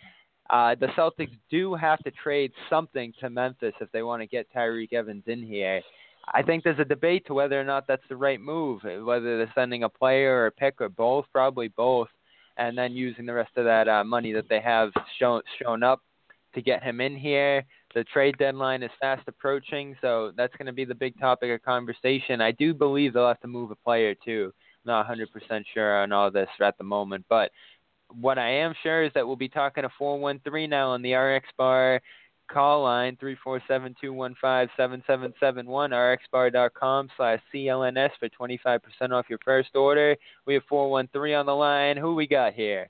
[SPEAKER 4] The Celtics do have to trade something to Memphis if they want to get Tyreke Evans in here. I think there's a debate to whether or not that's the right move, whether they're sending a player or a pick or both, probably both, and then using the rest of that money that they have shown up to get him in here. The trade deadline is fast approaching, so that's going to be the big topic of conversation. I do believe they'll have to move a player, too. I'm not 100% sure on all this at the moment, but what I am sure is that we'll be talking to 413 now on the RX Bar call line, 347-215-7771, rxbar.com/CLNS for 25% off your first order. We have 413 on the line. Who we got here?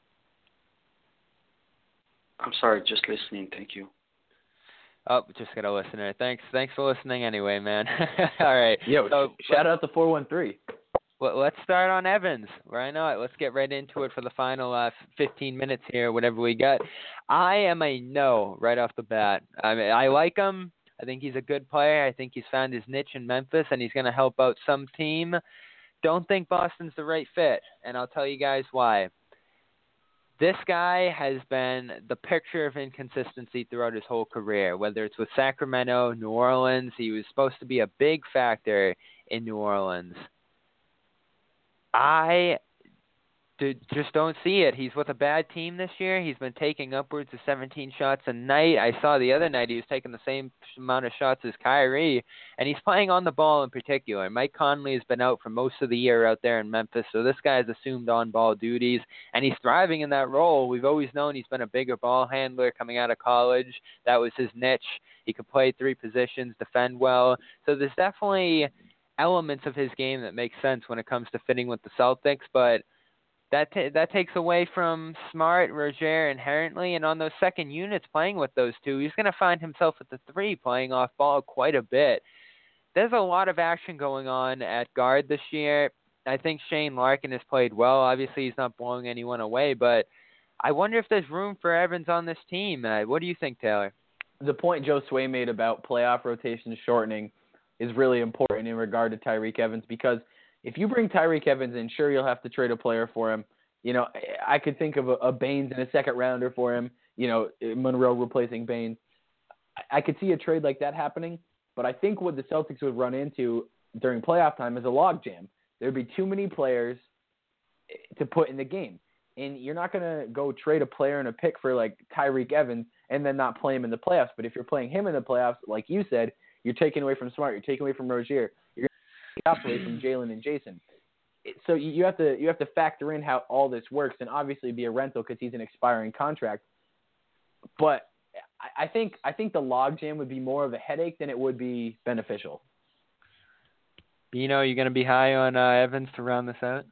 [SPEAKER 7] I'm sorry, just listening. Thank you.
[SPEAKER 4] Oh, just got a listener. Thanks for listening anyway, man. All right.
[SPEAKER 3] Yo, so, shout out to 413.
[SPEAKER 4] Well, let's start on Evans. Why not? Let's get right into it for the final 15 minutes here, whatever we got. I am a no right off the bat. I mean, I like him. I think he's a good player. I think he's found his niche in Memphis, and he's going to help out some team. Don't think Boston's the right fit, and I'll tell you guys why. This guy has been the picture of inconsistency throughout his whole career, whether it's with Sacramento, New Orleans. He was supposed to be a big factor in New Orleans. I just don't see it. He's with a bad team this year. He's been taking upwards of 17 shots a night. I saw the other night he was taking the same amount of shots as Kyrie, and he's playing on the ball in particular. Mike Conley has been out for most of the year out there in Memphis, so this guy's assumed on-ball duties, and he's thriving in that role. We've always known he's been a bigger ball handler coming out of college. That was his niche. He could play three positions, defend well. So there's definitely elements of his game that make sense when it comes to fitting with the Celtics, but that takes away from Smart, Rozier inherently, and on those second units playing with those two, he's going to find himself at the three playing off ball quite a bit. There's a lot of action going on at guard this year. I think Shane Larkin has played well. Obviously, he's not blowing anyone away, but I wonder if there's room for Evans on this team. What do you think, Taylor?
[SPEAKER 3] The point Joe Sway made about playoff rotation shortening is really important in regard to Tyreke Evans, because if you bring Tyreke Evans in, sure, you'll have to trade a player for him. You know, I could think of a Baines and a second rounder for him, you know, Monroe replacing Baines. I could see a trade like that happening, but I think what the Celtics would run into during playoff time is a logjam. There'd be too many players to put in the game. And you're not going to go trade a player and a pick for like Tyreke Evans and then not play him in the playoffs. But if you're playing him in the playoffs, like you said, you're taking away from Smart, you're taking away from Rozier, you're going to take away from Jalen and Jason. So you have to factor in how all this works, and obviously be a rental because he's an expiring contract. But I think the logjam would be more of a headache than it would be beneficial.
[SPEAKER 4] Bino, you're going to be high on Evans to round this out?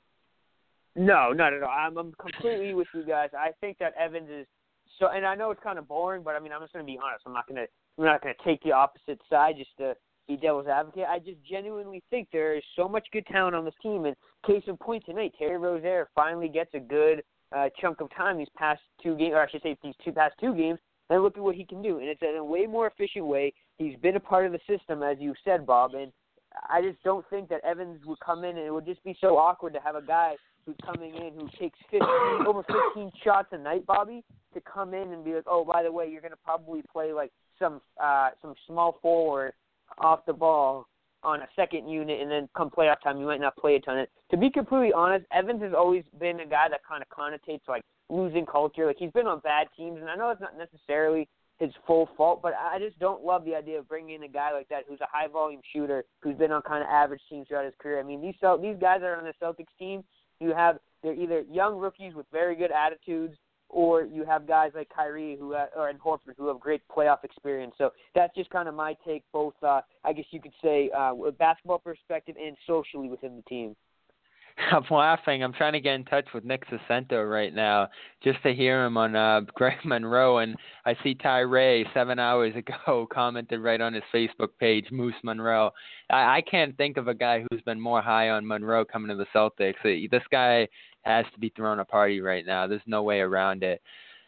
[SPEAKER 5] No, not at all. I'm completely with you guys. I think that Evans is so, and I know it's kind of boring, but I mean, I'm just going to be honest. I'm not going to take the opposite side just to be devil's advocate. I just genuinely think there is so much good talent on this team. And case in point tonight, Terry Rozier finally gets a good chunk of time these past two games, or I should say these past two games, and look at what he can do. And it's in a way more efficient way. He's been a part of the system, as you said, Bob, and I just don't think that Evans would come in, and it would just be so awkward to have a guy who's coming in who takes over 15 shots a night, Bobby, to come in and be like, oh, by the way, you're going to probably play like some small forward off the ball on a second unit, and then come playoff time, you might not play a ton. To be completely honest, Evans has always been a guy that kind of connotates like losing culture. Like he's been on bad teams, and I know it's not necessarily his full fault, but I just don't love the idea of bringing in a guy like that who's a high volume shooter who's been on kind of average teams throughout his career. I mean, these guys that are on the Celtics team, they're either young rookies with very good attitudes, or you have guys like Kyrie and Horford who have great playoff experience. So that's just kind of my take, both I guess you could say with basketball perspective and socially within the team.
[SPEAKER 4] I'm laughing. I'm trying to get in touch with Nick Sacento right now just to hear him on Greg Monroe, and I see Tyree 7 hours ago commented right on his Facebook page, Moose Monroe. I can't think of a guy who's been more high on Monroe coming to the Celtics. This guy has to be throwing a party right now. There's no way around it.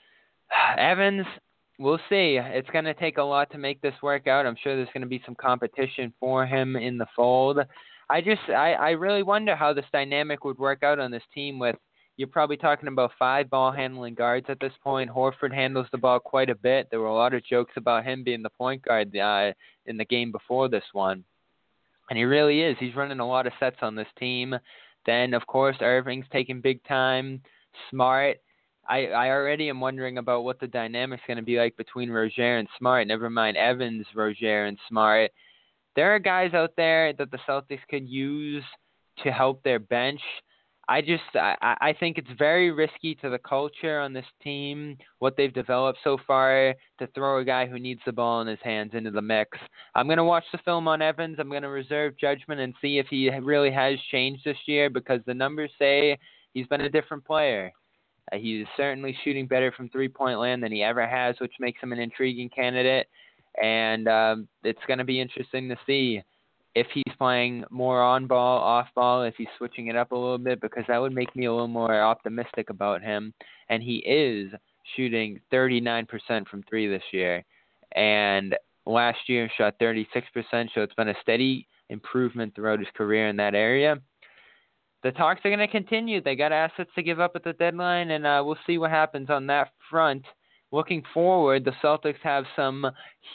[SPEAKER 4] Evans, we'll see. It's going to take a lot to make this work out. I'm sure there's going to be some competition for him in the fold. I really wonder how this dynamic would work out on this team with, you're probably talking about 5 ball-handling guards at this point. Horford handles the ball quite a bit. There were a lot of jokes about him being the point guard in the game before this one. And he really is. He's running a lot of sets on this team. Then, of course, Irving's taking big time. Smart. I already am wondering about what the dynamic's going to be like between Rozier and Smart. Never mind Evans, Rozier, and Smart. There are guys out there that the Celtics could use to help their bench. I think it's very risky to the culture on this team, what they've developed so far, to throw a guy who needs the ball in his hands into the mix. I'm going to watch the film on Evans. I'm going to reserve judgment and see if he really has changed this year, because the numbers say he's been a different player. He's certainly shooting better from three-point land than he ever has, which makes him an intriguing candidate. And it's going to be interesting to see if he's playing more on-ball, off-ball, if he's switching it up a little bit, because that would make me a little more optimistic about him. And he is shooting 39% from three this year. And last year shot 36%, so it's been a steady improvement throughout his career in that area. the talks are going to continue. They got assets to give up at the deadline, and we'll see what happens on that front. Looking forward, the Celtics have some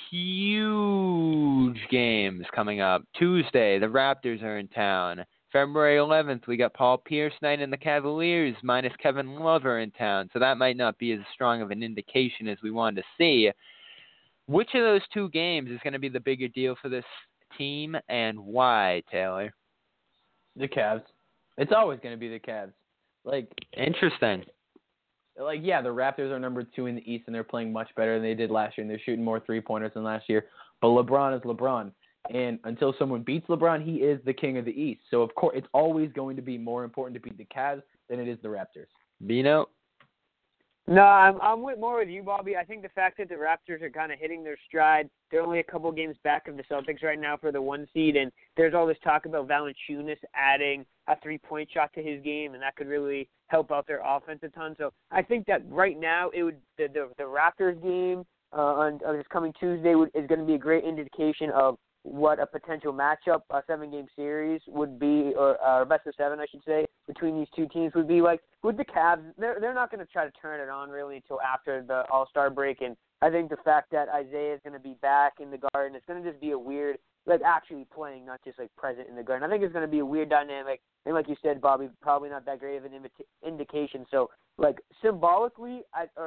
[SPEAKER 4] huge games coming up. Tuesday, the Raptors are in town. February 11th, we got Paul Pierce night and the Cavaliers minus Kevin Love are in town. So that might not be as strong of an indication as we wanted to see. Which of those two games is going to be the bigger deal for this team and why, Taylor?
[SPEAKER 3] The Cavs. It's always going to be the Cavs.
[SPEAKER 4] Interesting.
[SPEAKER 3] Yeah, the Raptors are number 2 in the East, and they're playing much better than they did last year, and they're shooting more three-pointers than last year. But LeBron is LeBron, and until someone beats LeBron, he is the king of the East. So, of course, it's always going to be more important to beat the Cavs than it is the Raptors.
[SPEAKER 4] Bino?
[SPEAKER 5] No, I'm more with you, Bobby. I think the fact that the Raptors are kind of hitting their stride, they're only a couple games back of the Celtics right now for the 1 seed, and there's all this talk about Valanciunas adding a three-point shot to his game, and that could really help out their offense a ton. So I think that right now it would the Raptors game on this coming Tuesday is going to be a great indication of what a potential matchup, a 7-game series would be, or best of 7, I should say, between these two teams would be like. With the Cavs, they're not going to try to turn it on really until after the All-Star break, and I think the fact that Isaiah is going to be back in the Garden, it's going to just be a weird, actually playing, not just present in the Garden. I think it's going to be a weird dynamic, and like you said, Bobby, probably not that great of an indication. So, symbolically,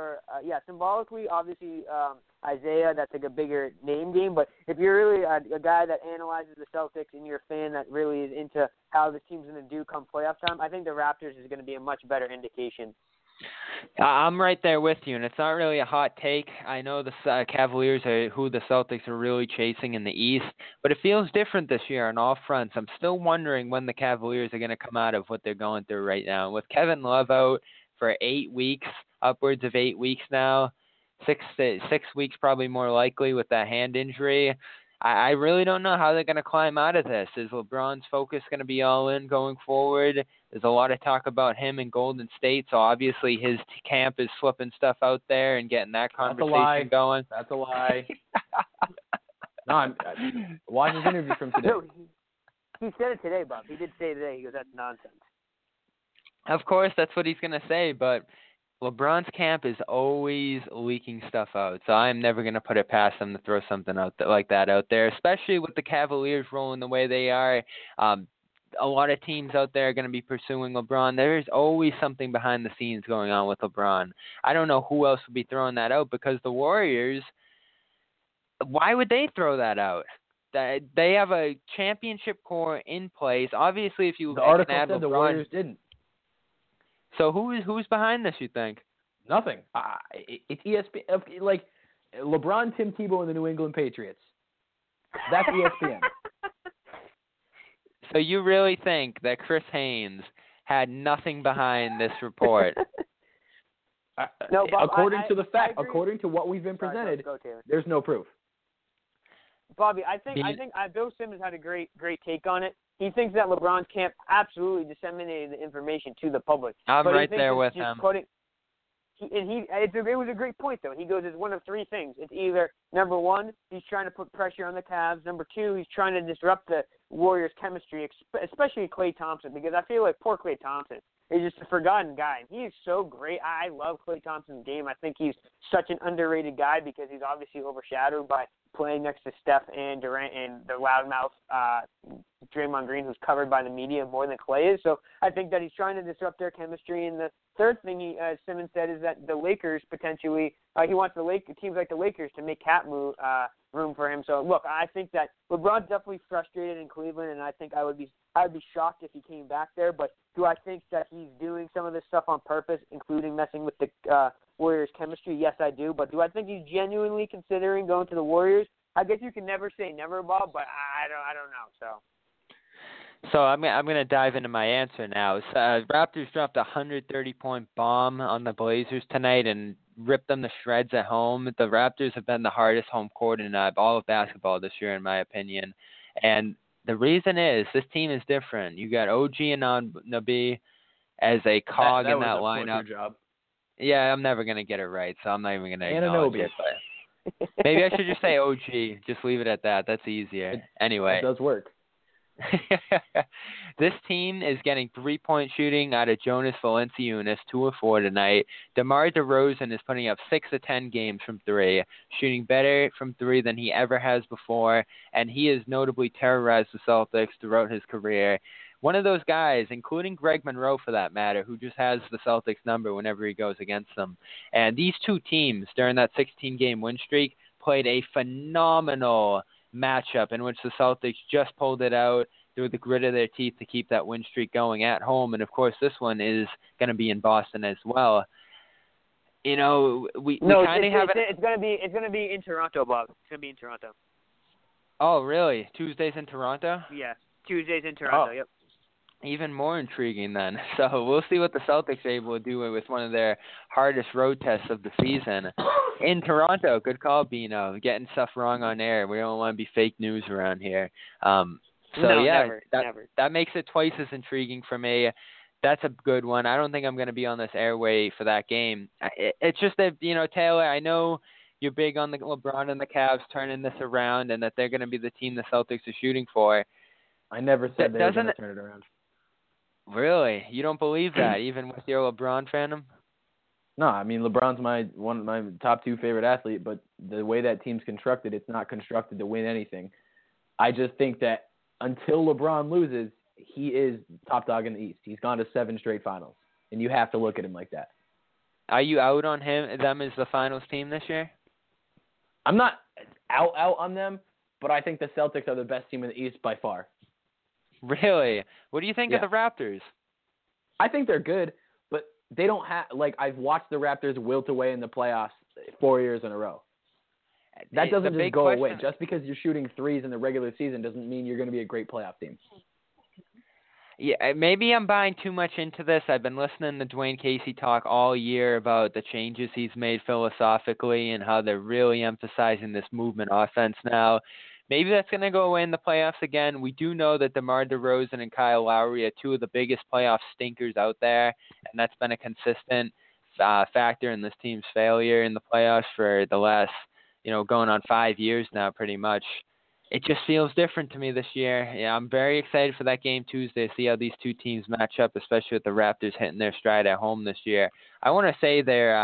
[SPEAKER 5] obviously, Isaiah, that's a bigger name game. But if you're really a guy that analyzes the Celtics and you're a fan that really is into how this team's going to do come playoff time, I think the Raptors is going to be a much better indication.
[SPEAKER 4] I'm right there with you, and it's not really a hot take. I know the Cavaliers are who the Celtics are really chasing in the East, but it feels different this year on all fronts. I'm still wondering when the Cavaliers are going to come out of what they're going through right now. With Kevin Love out for 8 weeks, upwards of 8 weeks now, 6 weeks probably more likely with that hand injury, I really don't know how they're going to climb out of this. Is LeBron's focus going to be all in going forward? There's a lot of talk about him in Golden State, so obviously his camp is slipping stuff out there and getting that conversation going.
[SPEAKER 3] That's a lie. No, watch his interview from today.
[SPEAKER 5] No, he said it today, Bob. He did say today. He goes, that's nonsense.
[SPEAKER 4] Of course, that's what he's going to say, but LeBron's camp is always leaking stuff out, so I'm never going to put it past them to throw something like that out there, especially with the Cavaliers rolling the way they are. A lot of teams out there are going to be pursuing LeBron. There's always something behind the scenes going on with LeBron. I don't know who else would be throwing that out because the Warriors, why would they throw that out? They have a championship core in place. Obviously, if you
[SPEAKER 3] the article said
[SPEAKER 4] LeBron,
[SPEAKER 3] the Warriors didn't.
[SPEAKER 4] So who's behind this, you think?
[SPEAKER 3] Nothing. It's ESPN. LeBron, Tim Tebow, and the New England Patriots. That's ESPN.
[SPEAKER 4] So you really think that Chris Haynes had nothing behind this report?
[SPEAKER 5] No, Bob,
[SPEAKER 3] according to what we've been presented, there's no proof.
[SPEAKER 5] Bobby, I think Bill Simmons had a great take on it. He thinks that LeBron's camp absolutely disseminated the information to the public.
[SPEAKER 4] I'm right there with him.
[SPEAKER 5] It was a great point, though. He goes, it's one of 3 things. It's either, number 1, he's trying to put pressure on the Cavs. Number 2, he's trying to disrupt the Warriors' chemistry, especially Klay Thompson, because I feel like poor Klay Thompson is just a forgotten guy. He is so great. I love Klay Thompson's game. I think he's such an underrated guy because he's obviously overshadowed by playing next to Steph and Durant and the loudmouth Draymond Green, who's covered by the media more than Klay is. So I think that he's trying to disrupt their chemistry. And the third thing Simmons said is that the Lakers potentially he wants teams like the Lakers to make cap room for him. So look, I think that LeBron's definitely frustrated in Cleveland, and I think I would be shocked if he came back there. But do I think that he's doing some of this stuff on purpose, including messing with the Warriors' chemistry? Yes, I do. But do I think he's genuinely considering going to the Warriors? I guess you can never say never, Bob, but I don't know.
[SPEAKER 4] So I'm going to dive into my answer now. Raptors dropped a 130-point bomb on the Blazers tonight and ripped them to shreds at home. The Raptors have been the hardest home court in all of basketball this year, in my opinion. And the reason is this team is different. You got OG Anunoby as a cog in that lineup.
[SPEAKER 3] Job.
[SPEAKER 4] Yeah, I'm never going to get it right, so I'm not even going to acknowledge it. But maybe I should just say OG. Just leave it at that. That's easier. Anyway.
[SPEAKER 3] It does work.
[SPEAKER 4] This team is getting 3-point shooting out of Jonas Valanciunas, 2 of 4 tonight. DeMar DeRozan is putting up 6 of 10 games from 3, shooting better from 3 than he ever has before, and he has notably terrorized the Celtics throughout his career. One of those guys, including Greg Monroe for that matter, who just has the Celtics number whenever he goes against them. And these two teams, during that 16-game win streak, played a phenomenal matchup in which the Celtics just pulled it out through the grit of their teeth to keep that win streak going at home. And, of course, this one is going to be in Boston as well. You know, we kind of have it.
[SPEAKER 5] It's going to be in Toronto, Bob. It's going to be in Toronto.
[SPEAKER 4] Oh, really? Tuesdays in Toronto?
[SPEAKER 5] Yeah, Tuesdays in Toronto, Yep.
[SPEAKER 4] Even more intriguing then. So we'll see what the Celtics are able to do with one of their hardest road tests of the season. In Toronto, good call, Bino. Getting stuff wrong on air. We don't want to be fake news around here.
[SPEAKER 5] Never.
[SPEAKER 4] That makes it twice as intriguing for me. That's a good one. I don't think I'm going to be on this airway for that game. It's just that, you know, Taylor, I know you're big on the LeBron and the Cavs turning this around and that they're going to be the team the Celtics are shooting for.
[SPEAKER 3] I never said they were going to turn it around.
[SPEAKER 4] Really? You don't believe that, even with your LeBron fandom?
[SPEAKER 3] No, I mean, LeBron's one of my top 2 favorite athlete, but the way that team's constructed, it's not constructed to win anything. I just think that until LeBron loses, he is top dog in the East. He's gone to 7 straight finals, and you have to look at him like that.
[SPEAKER 4] Are you out on them as the finals team this year?
[SPEAKER 3] I'm not out on them, but I think the Celtics are the best team in the East by far.
[SPEAKER 4] Really? What do you think of the Raptors?
[SPEAKER 3] I think they're good, but they don't have – I've watched the Raptors wilt away in the playoffs 4 years in a row. That doesn't just go away. Just because you're shooting threes in the regular season doesn't mean you're going to be a great playoff team.
[SPEAKER 4] Yeah, maybe I'm buying too much into this. I've been listening to Dwayne Casey talk all year about the changes he's made philosophically and how they're really emphasizing this movement offense now. Maybe that's going to go away in the playoffs again. We do know that DeMar DeRozan and Kyle Lowry are 2 of the biggest playoff stinkers out there, and that's been a consistent factor in this team's failure in the playoffs for the last, going on 5 years now pretty much. It just feels different to me this year. Yeah, I'm very excited for that game Tuesday to see how these two teams match up, especially with the Raptors hitting their stride at home this year. I want to say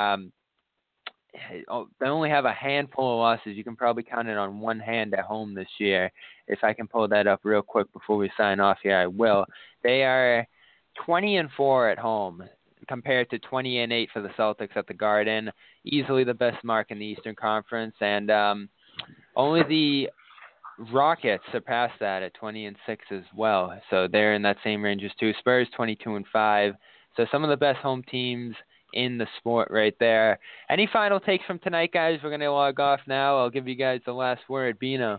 [SPEAKER 4] they only have a handful of losses. You can probably count it on one hand at home this year. If I can pull that up real quick before we sign off here, I will. They are 20-4 at home compared to 20-8 for the Celtics at the Garden. Easily the best mark in the Eastern Conference, and only the Rockets surpassed that at 20-6 as well. So they're in that same range as too. Spurs 22-5. So some of the best home teams in the sport right there. Any final takes from tonight, guys? We're going to log off now. I'll give you guys the last word. Bino.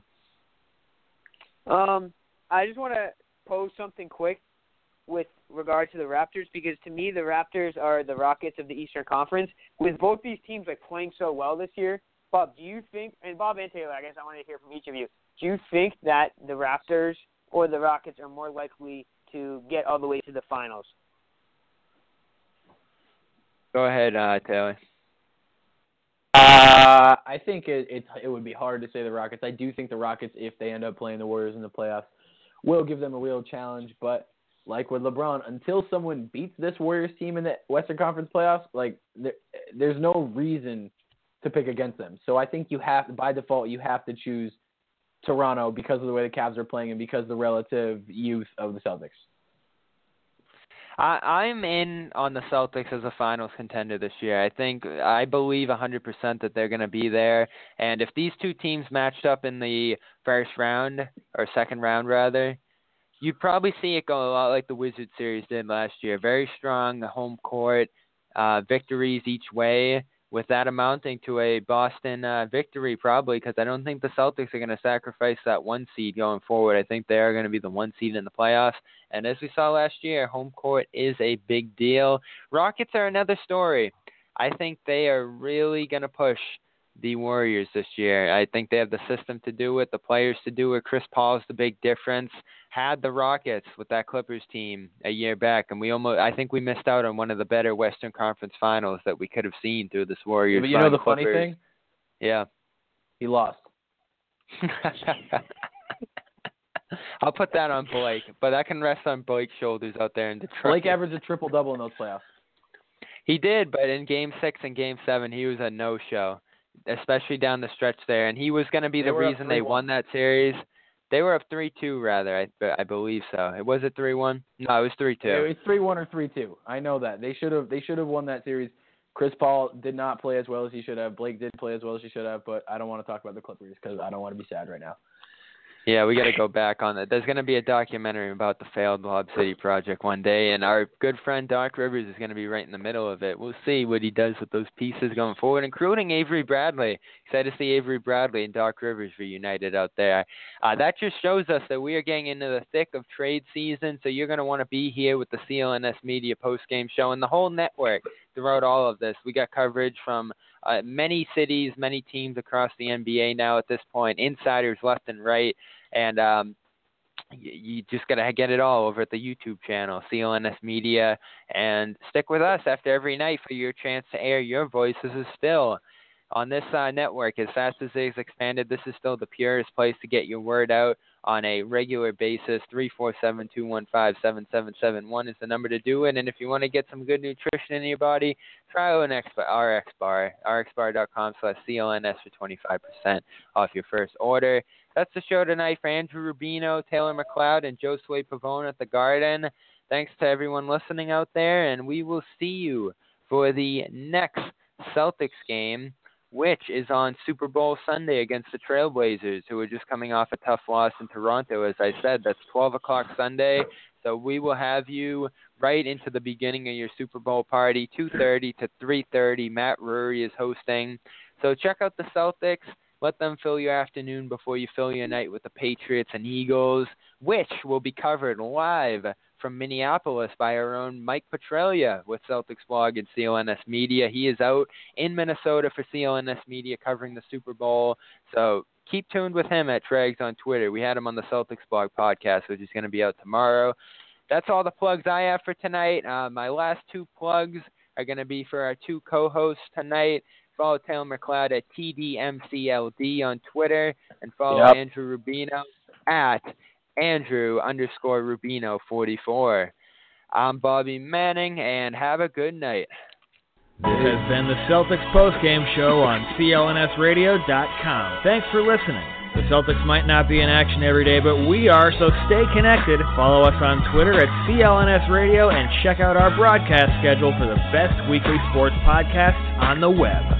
[SPEAKER 5] I just want to pose something quick with regard to the Raptors, because to me the Raptors are the Rockets of the Eastern Conference. With both these teams playing so well this year, Bob, do you think, and Bob and Taylor, I guess I want to hear from each of you, do you think that the Raptors or the Rockets are more likely to get all the way to the finals?
[SPEAKER 4] Go ahead, Taylor.
[SPEAKER 3] I think it would be hard to say the Rockets. I do think the Rockets, if they end up playing the Warriors in the playoffs, will give them a real challenge. But like with LeBron, until someone beats this Warriors team in the Western Conference playoffs, there's no reason to pick against them. So I think by default, you have to choose Toronto because of the way the Cavs are playing and because of the relative youth of the Celtics.
[SPEAKER 4] I'm in on the Celtics as a finals contender this year. I believe 100% that they're going to be there. And if these two teams matched up in the first round, or second round rather, you'd probably see it go a lot like the Wizards series did last year. Very strong home court victories each way, with that amounting to a Boston victory probably, because I don't think the Celtics are going to sacrifice that 1 seed going forward. I think they are going to be the 1 seed in the playoffs. And as we saw last year, home court is a big deal. Rockets are another story. I think they are really going to push the Warriors this year. I think they have the system to do it, the players to do it. Chris Paul is the big difference. Had the Rockets with that Clippers team a year back, and I think we missed out on one of the better Western Conference finals that we could have seen through this Warriors.
[SPEAKER 3] But you know the funny thing?
[SPEAKER 4] Yeah.
[SPEAKER 3] He lost.
[SPEAKER 4] I'll put that on Blake, but that can rest on Blake's shoulders out there in Detroit.
[SPEAKER 3] Blake averaged a triple-double in those playoffs.
[SPEAKER 4] He did, but in Game 6 and Game 7, he was a no-show, especially down the stretch there. And he was going to be the reason they won that series. They were up 3-2, rather, I believe so. Was it 3-1? No, it was 3-2.
[SPEAKER 3] It was 3-1 or 3-2. I know that. They should have won that series. Chris Paul did not play as well as he should have. Blake did play as well as he should have, but I don't want to talk about the Clippers because I don't want to be sad right now.
[SPEAKER 4] Yeah, we got to go back on that. There's going to be a documentary about the failed Lob City project one day, and our good friend Doc Rivers is going to be right in the middle of it. We'll see what he does with those pieces going forward, including Avery Bradley. Excited to see Avery Bradley and Doc Rivers reunited out there. That just shows us that we are getting into the thick of trade season, so you're going to want to be here with the CLNS Media postgame show and the whole network throughout all of this. We got coverage from many cities, many teams across the NBA now at this point, insiders left and right. And you just got to get it all over at the YouTube channel, CLNS Media, and stick with us after every night for your chance to air your voices is still on this network. As fast as it's expanded, this is still the purest place to get your word out on a regular basis. 347-215-7771 is the number to do it. And if you want to get some good nutrition in your body, try out an RX Bar, rxbar.com/CLNS for 25% off your first order. That's the show tonight for Andrew Rubino, Taylor McLeod, and Josue Pavone at the Garden. Thanks to everyone listening out there, and we will see you for the next Celtics game, which is on Super Bowl Sunday against the Trailblazers, who are just coming off a tough loss in Toronto. As I said, that's 12 o'clock Sunday, so we will have you right into the beginning of your Super Bowl party, 2:30 to 3:30. Matt Rury is hosting. So check out the Celtics. Let them fill your afternoon before you fill your night with the Patriots and Eagles, which will be covered live from Minneapolis by our own Mike Petraglia with Celtics Blog and CLNS Media. He is out in Minnesota for CLNS Media covering the Super Bowl. So keep tuned with him at Trags on Twitter. We had him on the Celtics Blog podcast, which is going to be out tomorrow. That's all the plugs I have for tonight. My last two plugs are going to be for our two co-hosts tonight. Follow Taylor McLeod at TDMCLD on Twitter, and follow Andrew Rubino at Andrew_Rubino44. I'm Bobby Manning, and have a good night.
[SPEAKER 1] This has been the Celtics postgame show on CLNSradio.com. Thanks for listening. The Celtics might not be in action every day, but we are, so stay connected. Follow us on Twitter at CLNS Radio, and check out our broadcast schedule for the best weekly sports podcasts on the web.